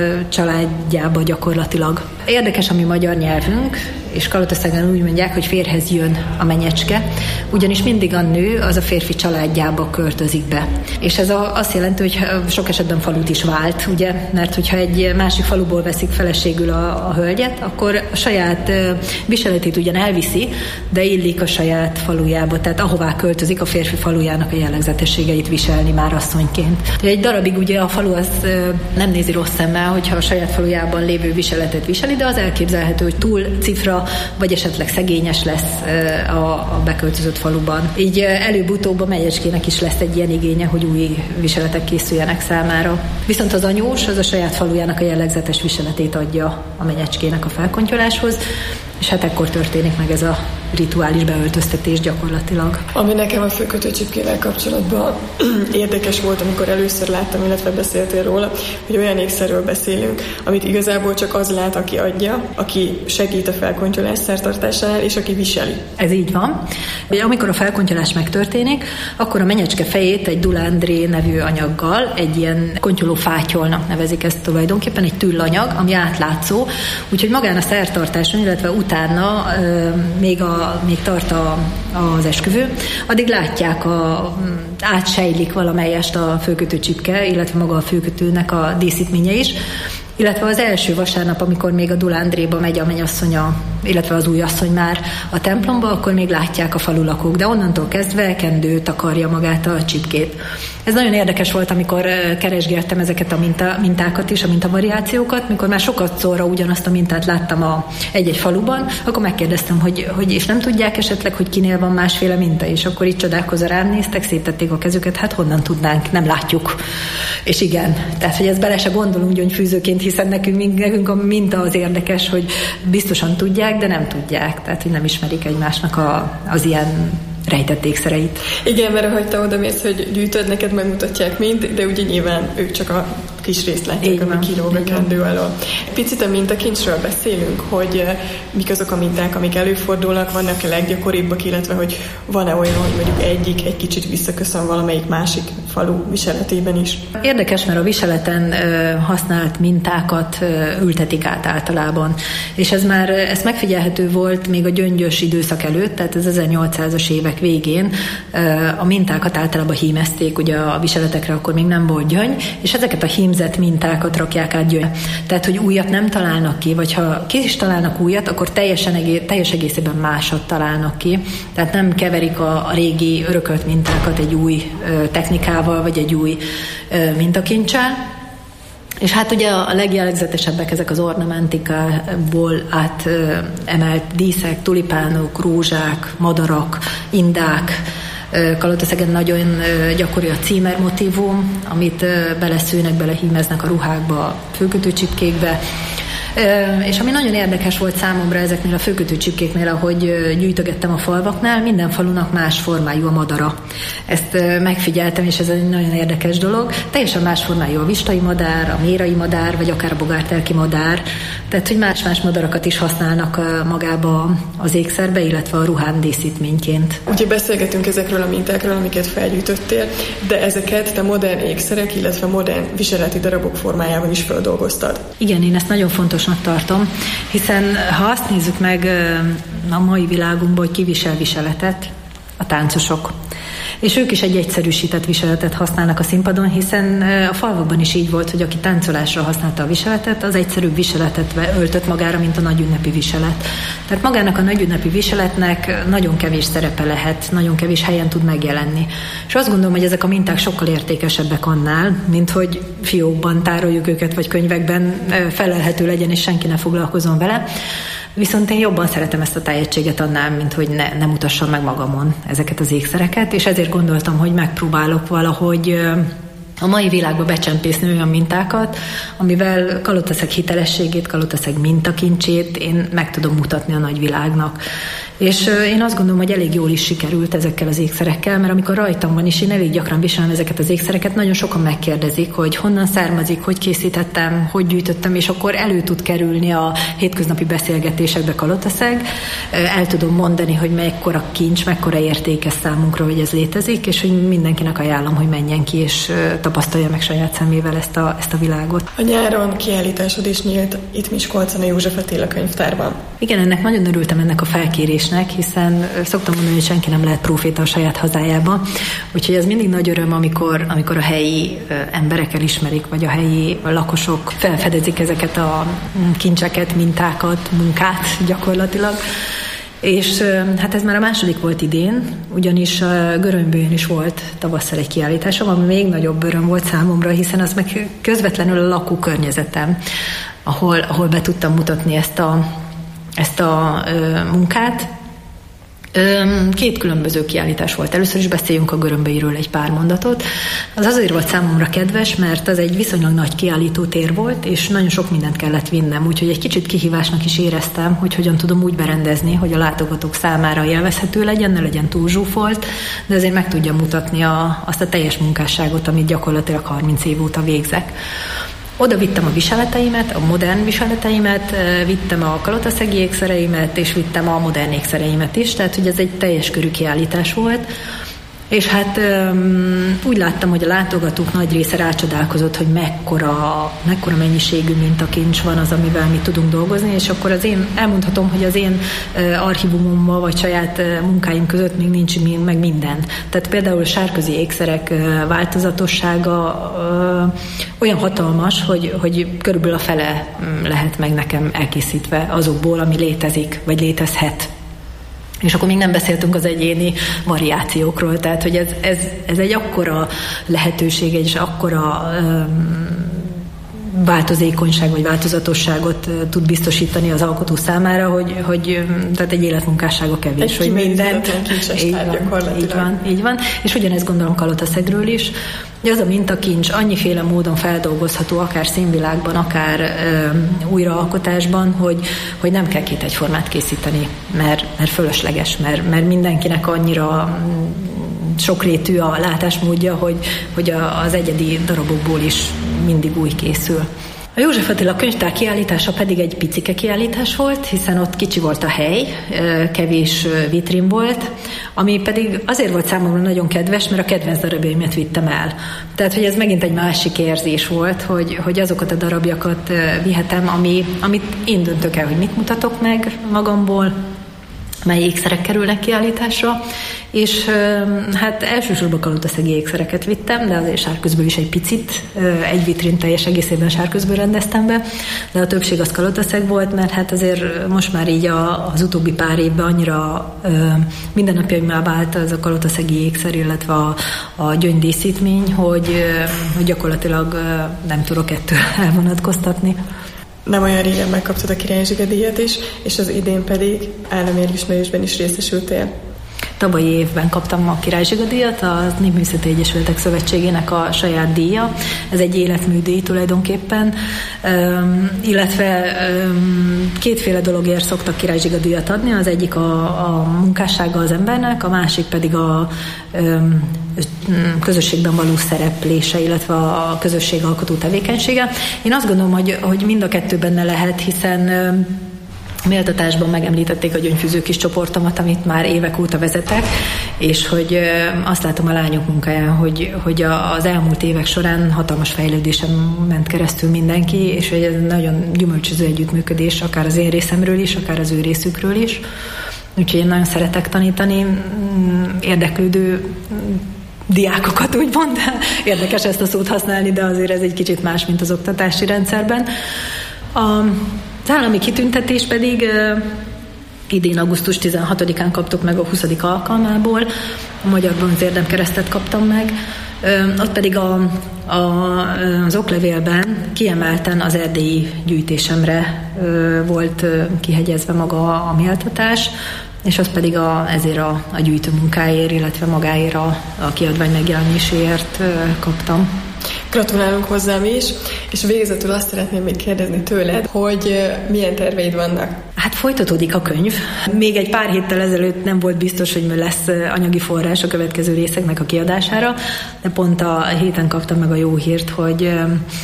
családjába gyakorlatilag. Érdekes a mi magyar nyelvünk, és Kalotaszegen úgy mondják, hogy férhez jön a menyecske, ugyanis mindig a nő az a férfi családjába költözik be. És ez azt jelenti, hogy sok esetben falut is vált, ugye? Mert hogyha egy másik faluból veszik feleségül a hölgyet, akkor a saját viseletét ugyan elviszi, de illik a saját falujába, tehát ahová költözik, a férfi falujának a jellegzetességeit viselni már asszonyként. Egy darabig ugye a falu az nem nézi rossz szemmel, hogyha a saját falujában lévő viseletet viseli, de az elképzelhető, hogy túl cifra, vagy esetleg szegényes lesz a beköltözött faluban. Így előbb-utóbb a menyecskének is lesz egy ilyen igénye, hogy új viseletek készüljenek számára. Viszont az anyós az a saját falujának a jellegzetes viseletét adja a menyecskének a felkontyoláshoz, és hát ekkor történik meg ez a rituális beöltöztetés gyakorlatilag. Ami nekem a főkötő csipkével kapcsolatban érdekes volt, amikor először láttam, illetve beszéltél róla, hogy olyan ékszerről beszélünk, amit igazából csak az lát, aki adja, aki segít a felkontyolás szertartásánál, és aki viseli. Ez így van. Amikor a felkontyolás megtörténik, akkor a menyecske fejét egy dulándré nevű anyaggal, egy ilyen kontyoló fátyolnak nevezik ezt tulajdonképpen, egy tüllanyag, ami átlátszó, úgyhogy magán a szertartáson, illetve utána még tart az esküvő, addig látják, átsejlik valamelyest a főkötő csipke, illetve maga a főkötőnek a díszítménye is, illetve az első vasárnap, amikor még a dulándréba megy a mennyasszonya, illetve az új asszony már a templomba, akkor még látják a falulakók, de onnantól kezdve kendő takarja magát a csipkét. Ez nagyon érdekes volt, amikor keresgéltem ezeket a mintákat is, a mintavariációkat, mikor már sokat szorra ugyanazt a mintát láttam egy-egy faluban, akkor megkérdeztem, hogy és nem tudják esetleg, hogy kinél van másféle minta, és akkor itt csodálkozva rám néztek, széttették a kezüket, hát honnan tudnánk, nem látjuk. És igen, tehát hogy ezt bele se gondolunk gyöngyfűzőként, hiszen nekünk a minta az érdekes, hogy biztosan tudják, de nem tudják, tehát hogy nem ismerik egymásnak az ilyen rejtett ékszereit. Igen, mert ahogy te oda mész, hogy gyűjtöd, neked megmutatják mind, de ugye nyilván ők csak a kis részt látják, ami kilóg a kendő alól. Picit a mintakincsről beszélünk, hogy mik azok a minták, amik előfordulnak, vannak a leggyakoribbak, illetve hogy van-e olyan, hogy mondjuk egyik egy kicsit visszaköszön valamelyik másik falu viseletében is. Érdekes, mert a viseleten használt mintákat ültetik át általában. És ez megfigyelhető volt még a gyöngyös időszak előtt, tehát az 1800-as évek végén a mintákat általában hímezték, ugye a viseletekre akkor még nem volt gyöngy, és ezeket a hímzett mintákat rakják át gyöngy. Tehát, hogy újat nem találnak ki, vagy ha ki is találnak újat, akkor teljes egészében másat találnak ki. Tehát nem keverik a régi örökölt mintákat egy új technikával, vagy egy új mintakincsel. És hát ugye a legjellegzetesebbek ezek az ornamentikából átemelt díszek, tulipánok, rózsák, madarak, indák. Kalotaszegen nagyon gyakori a címer motívum, amit beleszőnek, belehímeznek a ruhákba, a főkötőcsipkékbe. És ami nagyon érdekes volt számomra ezeknél a főkötőcsipkéknél, ahogy gyűjtögettem a falvaknál, minden falunak más formájú a madara. Ezt megfigyeltem, és ez egy nagyon érdekes dolog. Teljesen más formájú a vistai madár, a mérai madár, vagy akár a bogártelki madár. Tehát, hogy más-más madarakat is használnak magába az ékszerbe, illetve a ruhán díszítményként. Ugye beszélgetünk ezekről a mintákról, amiket felgyűjtöttél, de ezeket te modern ékszerek, illetve modern viseleti darabok formájában is feldolgoztad. Igen, én ezt nagyon fontosnak tartom, hiszen ha azt nézzük meg a mai világunkban, hogy ki visel viseletet, a táncosok. És ők is egy egyszerűsített viseletet használnak a színpadon, hiszen a falvakban is így volt, hogy aki táncolásra használta a viseletet, az egyszerűbb viseletet öltött magára, mint a nagyünnepi viselet. Tehát magának a nagyünnepi viseletnek nagyon kevés szerepe lehet, nagyon kevés helyen tud megjelenni. És azt gondolom, hogy ezek a minták sokkal értékesebbek annál, mint hogy fiókban tároljuk őket, vagy könyvekben felelhető legyen, és senki ne foglalkozon vele. Viszont én jobban szeretem ezt a tájegységet annál, mint hogy ne mutassam meg magamon ezeket az ékszereket, és ezért gondoltam, hogy megpróbálok valahogy a mai világba becsempészni olyan mintákat, amivel Kalotaszeg hitelességét, Kalotaszeg mintakincsét én meg tudom mutatni a nagyvilágnak. És én azt gondolom, hogy elég jól is sikerült ezekkel az ékszerekkel, mert amikor rajtam van, és én elég gyakran viselem ezeket az ékszereket, nagyon sokan megkérdezik, hogy honnan származik, hogy készítettem, hogy gyűjtöttem, és akkor elő tud kerülni a hétköznapi beszélgetésekbe Kalotaszeg. El tudom mondani, hogy mekkora kincs, mekkora értékes számunkra, hogy ez létezik, és hogy mindenkinek ajánlom, hogy menjen ki, és tapasztalja meg saját szemével ezt a világot. A nyáron kiállításod is nyílt itt Miskolcon a József Attila könyvtárban. Igen, ennek nagyon örültem, ennek a felkérésnek, hiszen szoktam mondani, hogy senki nem lehet próféta a saját hazájába. Úgyhogy ez mindig nagy öröm, amikor a helyi emberek elismerik, vagy a helyi lakosok felfedezik ezeket a kincseket, mintákat, munkát gyakorlatilag. És hát ez már a második volt idén, ugyanis Görönybőjön is volt tavasszal egy kiállításom, ami még nagyobb öröm volt számomra, hiszen az meg közvetlenül a lakókörnyezetem, ahol be tudtam mutatni ezt a munkát. Két különböző kiállítás volt. Először is beszéljünk a Görönbeiről egy pár mondatot. Az azért volt számomra kedves, mert az egy viszonylag nagy kiállítótér volt, és nagyon sok mindent kellett vinnem, úgyhogy egy kicsit kihívásnak is éreztem, hogy hogyan tudom úgy berendezni, hogy a látogatók számára élvezhető legyen, ne legyen túl zsúfolt, de azért meg tudja mutatni azt a teljes munkásságot, amit gyakorlatilag 30 év óta végzek. Oda vittem a viseleteimet, a modern viseleteimet, vittem a kalotaszegi ékszereimet, és vittem a modern ékszereimet is, tehát hogy ez egy teljes körű kiállítás volt. És hát úgy láttam, hogy a látogatók nagy része rácsodálkozott, hogy mekkora mennyiségű mintakincs van az, amivel mi tudunk dolgozni, és akkor elmondhatom, hogy az én archívumomban vagy saját munkáim között még nincs meg minden. Tehát például a sárközi ékszerek változatossága olyan hatalmas, hogy körülbelül a fele lehet meg nekem elkészítve azokból, ami létezik, vagy létezhet. És akkor még nem beszéltünk az egyéni variációkról, tehát hogy ez egy akkora lehetőség, és akkora változékonyság vagy változatosságot tud biztosítani az alkotó számára, hogy tehát egy életmunkássága kevés, hogy mindent. Így van. És ugyanezt gondolom Kalotaszegről is, hogy az a mintakincs annyiféle módon feldolgozható, akár színvilágban, akár újraalkotásban, hogy nem kell két egyformát készíteni, mert fölösleges, mert mindenkinek annyira sokrétű a látásmódja, hogy az egyedi darabokból is mindig új készül. A József Attila könyvtár kiállítása pedig egy picike kiállítás volt, hiszen ott kicsi volt a hely, kevés vitrin volt, ami pedig azért volt számomra nagyon kedves, mert a kedvenc darabjaimat vittem el. Tehát, hogy ez megint egy másik érzés volt, hogy azokat a darabjakat vihetem, amit én döntök el, hogy mit mutatok meg magamból, mely ékszerek kerülnek kiállításra, és hát elsősorban kalotaszegi ékszereket vittem, de azért sárközből is egy picit, egy vitrin teljes egészében sárközből rendeztem be, de a többség az kalotaszeg volt, mert hát azért most már így az utóbbi pár évben annyira mindennapjaimmá vált az a kalotaszegi ékszer, illetve a gyöngydíszítmény, hogy gyakorlatilag nem tudok ettől elvonatkoztatni. Nem olyan régen megkaptad a Király Zsiga díjat is, és az idén pedig állami elismerésben is részesültél. Tavalyi évben kaptam a Király Zsiga díjat, a Népművészeti Egyesületek Szövetségének a saját díja. Ez egy életműdíj tulajdonképpen, illetve kétféle dologért szoktak Király Zsiga díjat adni, az egyik a munkássága az embernek, a másik pedig a közösségben való szereplése, illetve a közösségalkotó tevékenysége. Én azt gondolom, hogy mind a kettő benne lehet, hiszen méltatásban megemlítették a Gyöngyfűző kis csoportomat, amit már évek óta vezetek, és hogy azt látom a lányok munkáján, hogy az elmúlt évek során hatalmas fejlődésen ment keresztül mindenki, és hogy ez nagyon gyümölcsöző együttműködés, akár az én részemről is, akár az ő részükről is. Úgyhogy én nagyon szeretek tanítani, érdeklődő diákokat, úgymond. Érdekes ezt a szót használni, de azért ez egy kicsit más, mint az oktatási rendszerben. Az állami kitüntetés pedig idén augusztus 16-án kaptuk meg a 20. alkalmából, a Magyar Bronz Érdemkeresztet kaptam meg, ott pedig az oklevélben kiemelten az erdélyi gyűjtésemre volt kihegyezve maga a méltatás, és az pedig ezért a gyűjtőmunkáért, illetve magáért a kiadvány megjelenéséért kaptam. Gratulálunk hozzá mi is, és végezetül azt szeretném még kérdezni tőled, hogy milyen terveid vannak? Hát folytatódik a könyv. Még egy pár héttel ezelőtt nem volt biztos, hogy lesz anyagi forrás a következő részeknek a kiadására, de pont a héten kaptam meg a jó hírt, hogy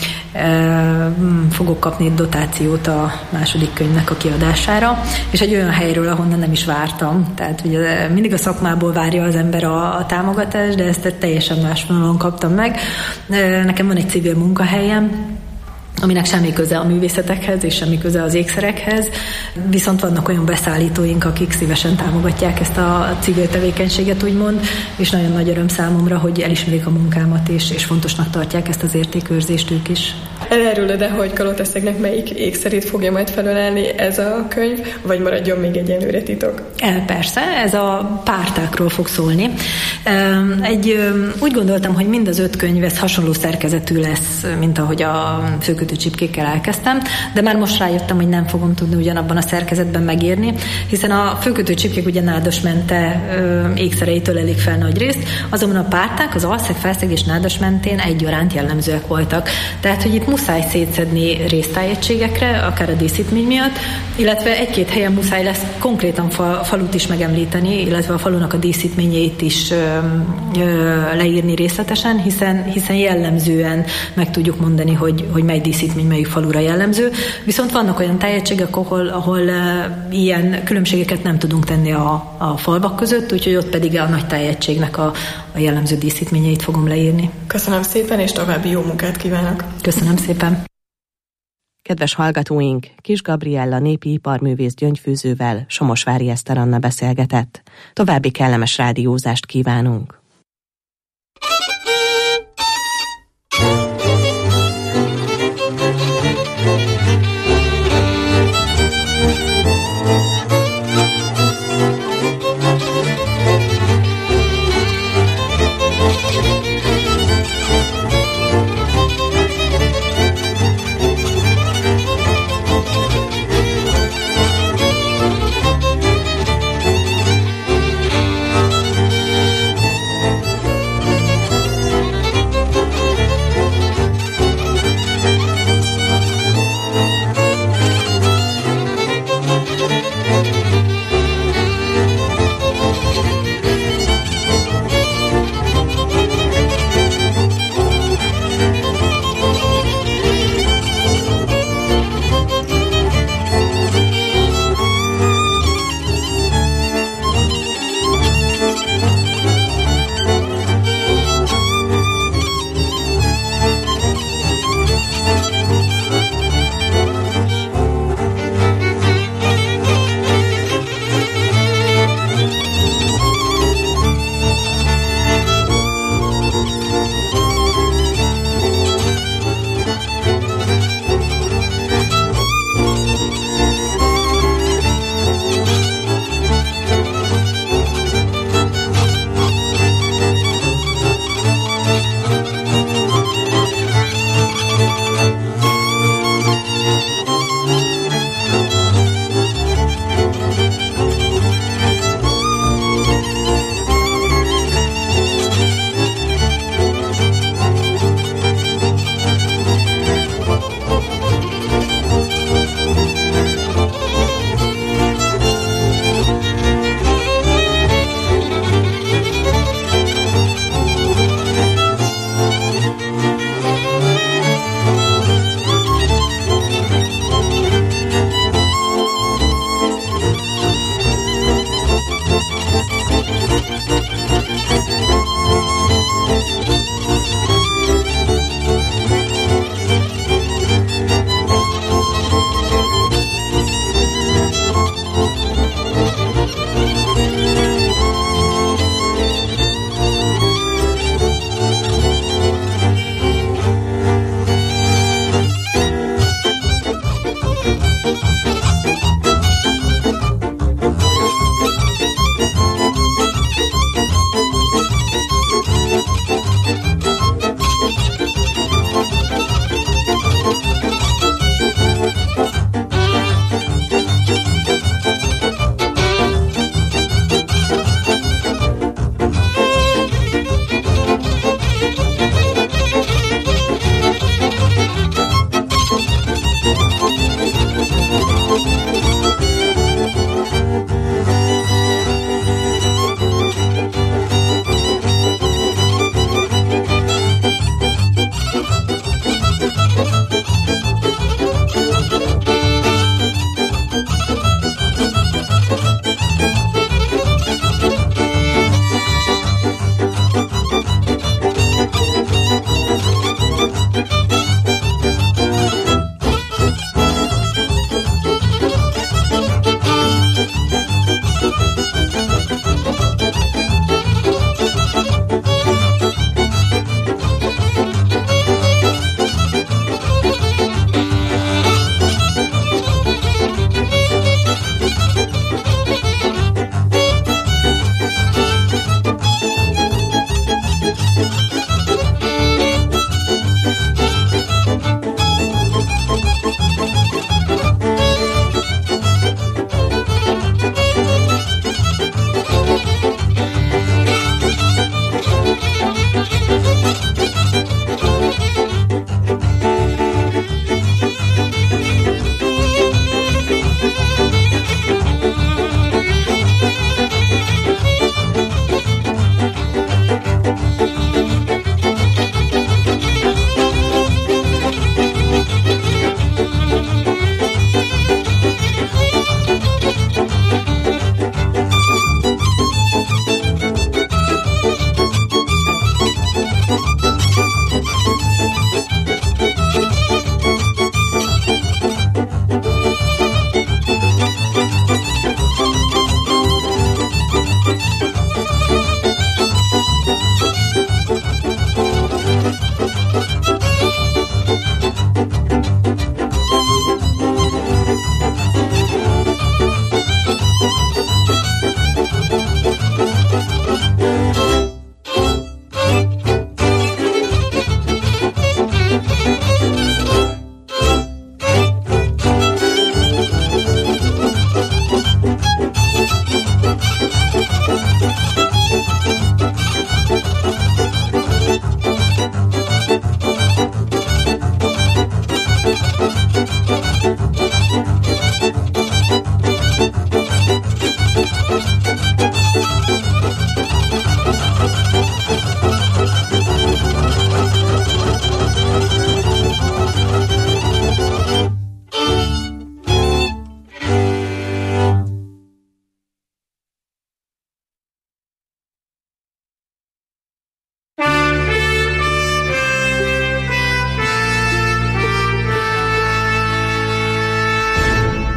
fogok kapni dotációt a második könyvnek a kiadására, és egy olyan helyről, ahonnan nem is vártam. Tehát ugye mindig a szakmából várja az ember a támogatást, de ezt teljesen más vonalon kaptam meg. Nekem van egy civil munkahelyem, aminek semmi köze a művészetekhez, és semmi köze az ékszerekhez. Viszont vannak olyan beszállítóink, akik szívesen támogatják ezt a civil tevékenységet, úgymond, és nagyon nagy öröm számomra, hogy elismerik a munkámat, és fontosnak tartják ezt az értékőrzést ők is. Elárulod-e, hogy Kalotaszegnek melyik ékszerét fogja majd felölelni ez a könyv, vagy maradjon még egyenlőre titok? Persze, ez a pártákról fog szólni. Úgy gondoltam, hogy mind az 5 könyv ez hasonló szerkezetű lesz, mint ahogy a Főkötő csipkékkel elkezdtem, de már most rájöttem, hogy nem fogom tudni ugyanabban a szerkezetben megírni, hiszen a Főkötő csipkék ugye nádasmente ékszereitől elik fel nagy részt, azonban a párták az alszeg, felszeg és nádasmentén egyaránt jellemzőek voltak. Tehát, hogy itt muszáj szétszedni résztájegységekre, akár a díszítmény miatt, illetve egy-két helyen muszáj lesz konkrétan falut is megemlíteni, illetve a falunak a díszítményeit is leírni részletesen, hiszen jellemzően meg tudjuk mondani, hogy mely díszítmény melyik falura jellemző. Viszont vannak olyan tájegységek, ahol ilyen különbségeket nem tudunk tenni a falvak között, úgyhogy ott pedig a nagy tájegységnek a jellemző díszítményeit fogom leírni. Köszönöm szépen, és további jó munkát kívánok! Köszönöm szépen! Kedves hallgatóink, Kis Gabriella népi iparművész Gyöngyfűzővel Somosvári Eszter Anna beszélgetett. További kellemes rádiózást kívánunk!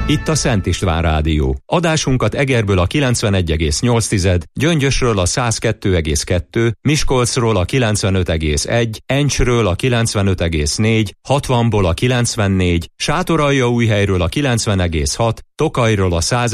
Itt a Szent István Rádió. Adásunkat Egerből a 91,8, Gyöngyösről a 102,2, Miskolcról a 95,1, Encsről a 95,4, 60-ból a 94, Sátoraljaújhelyről a 90,6, Tokajról a 100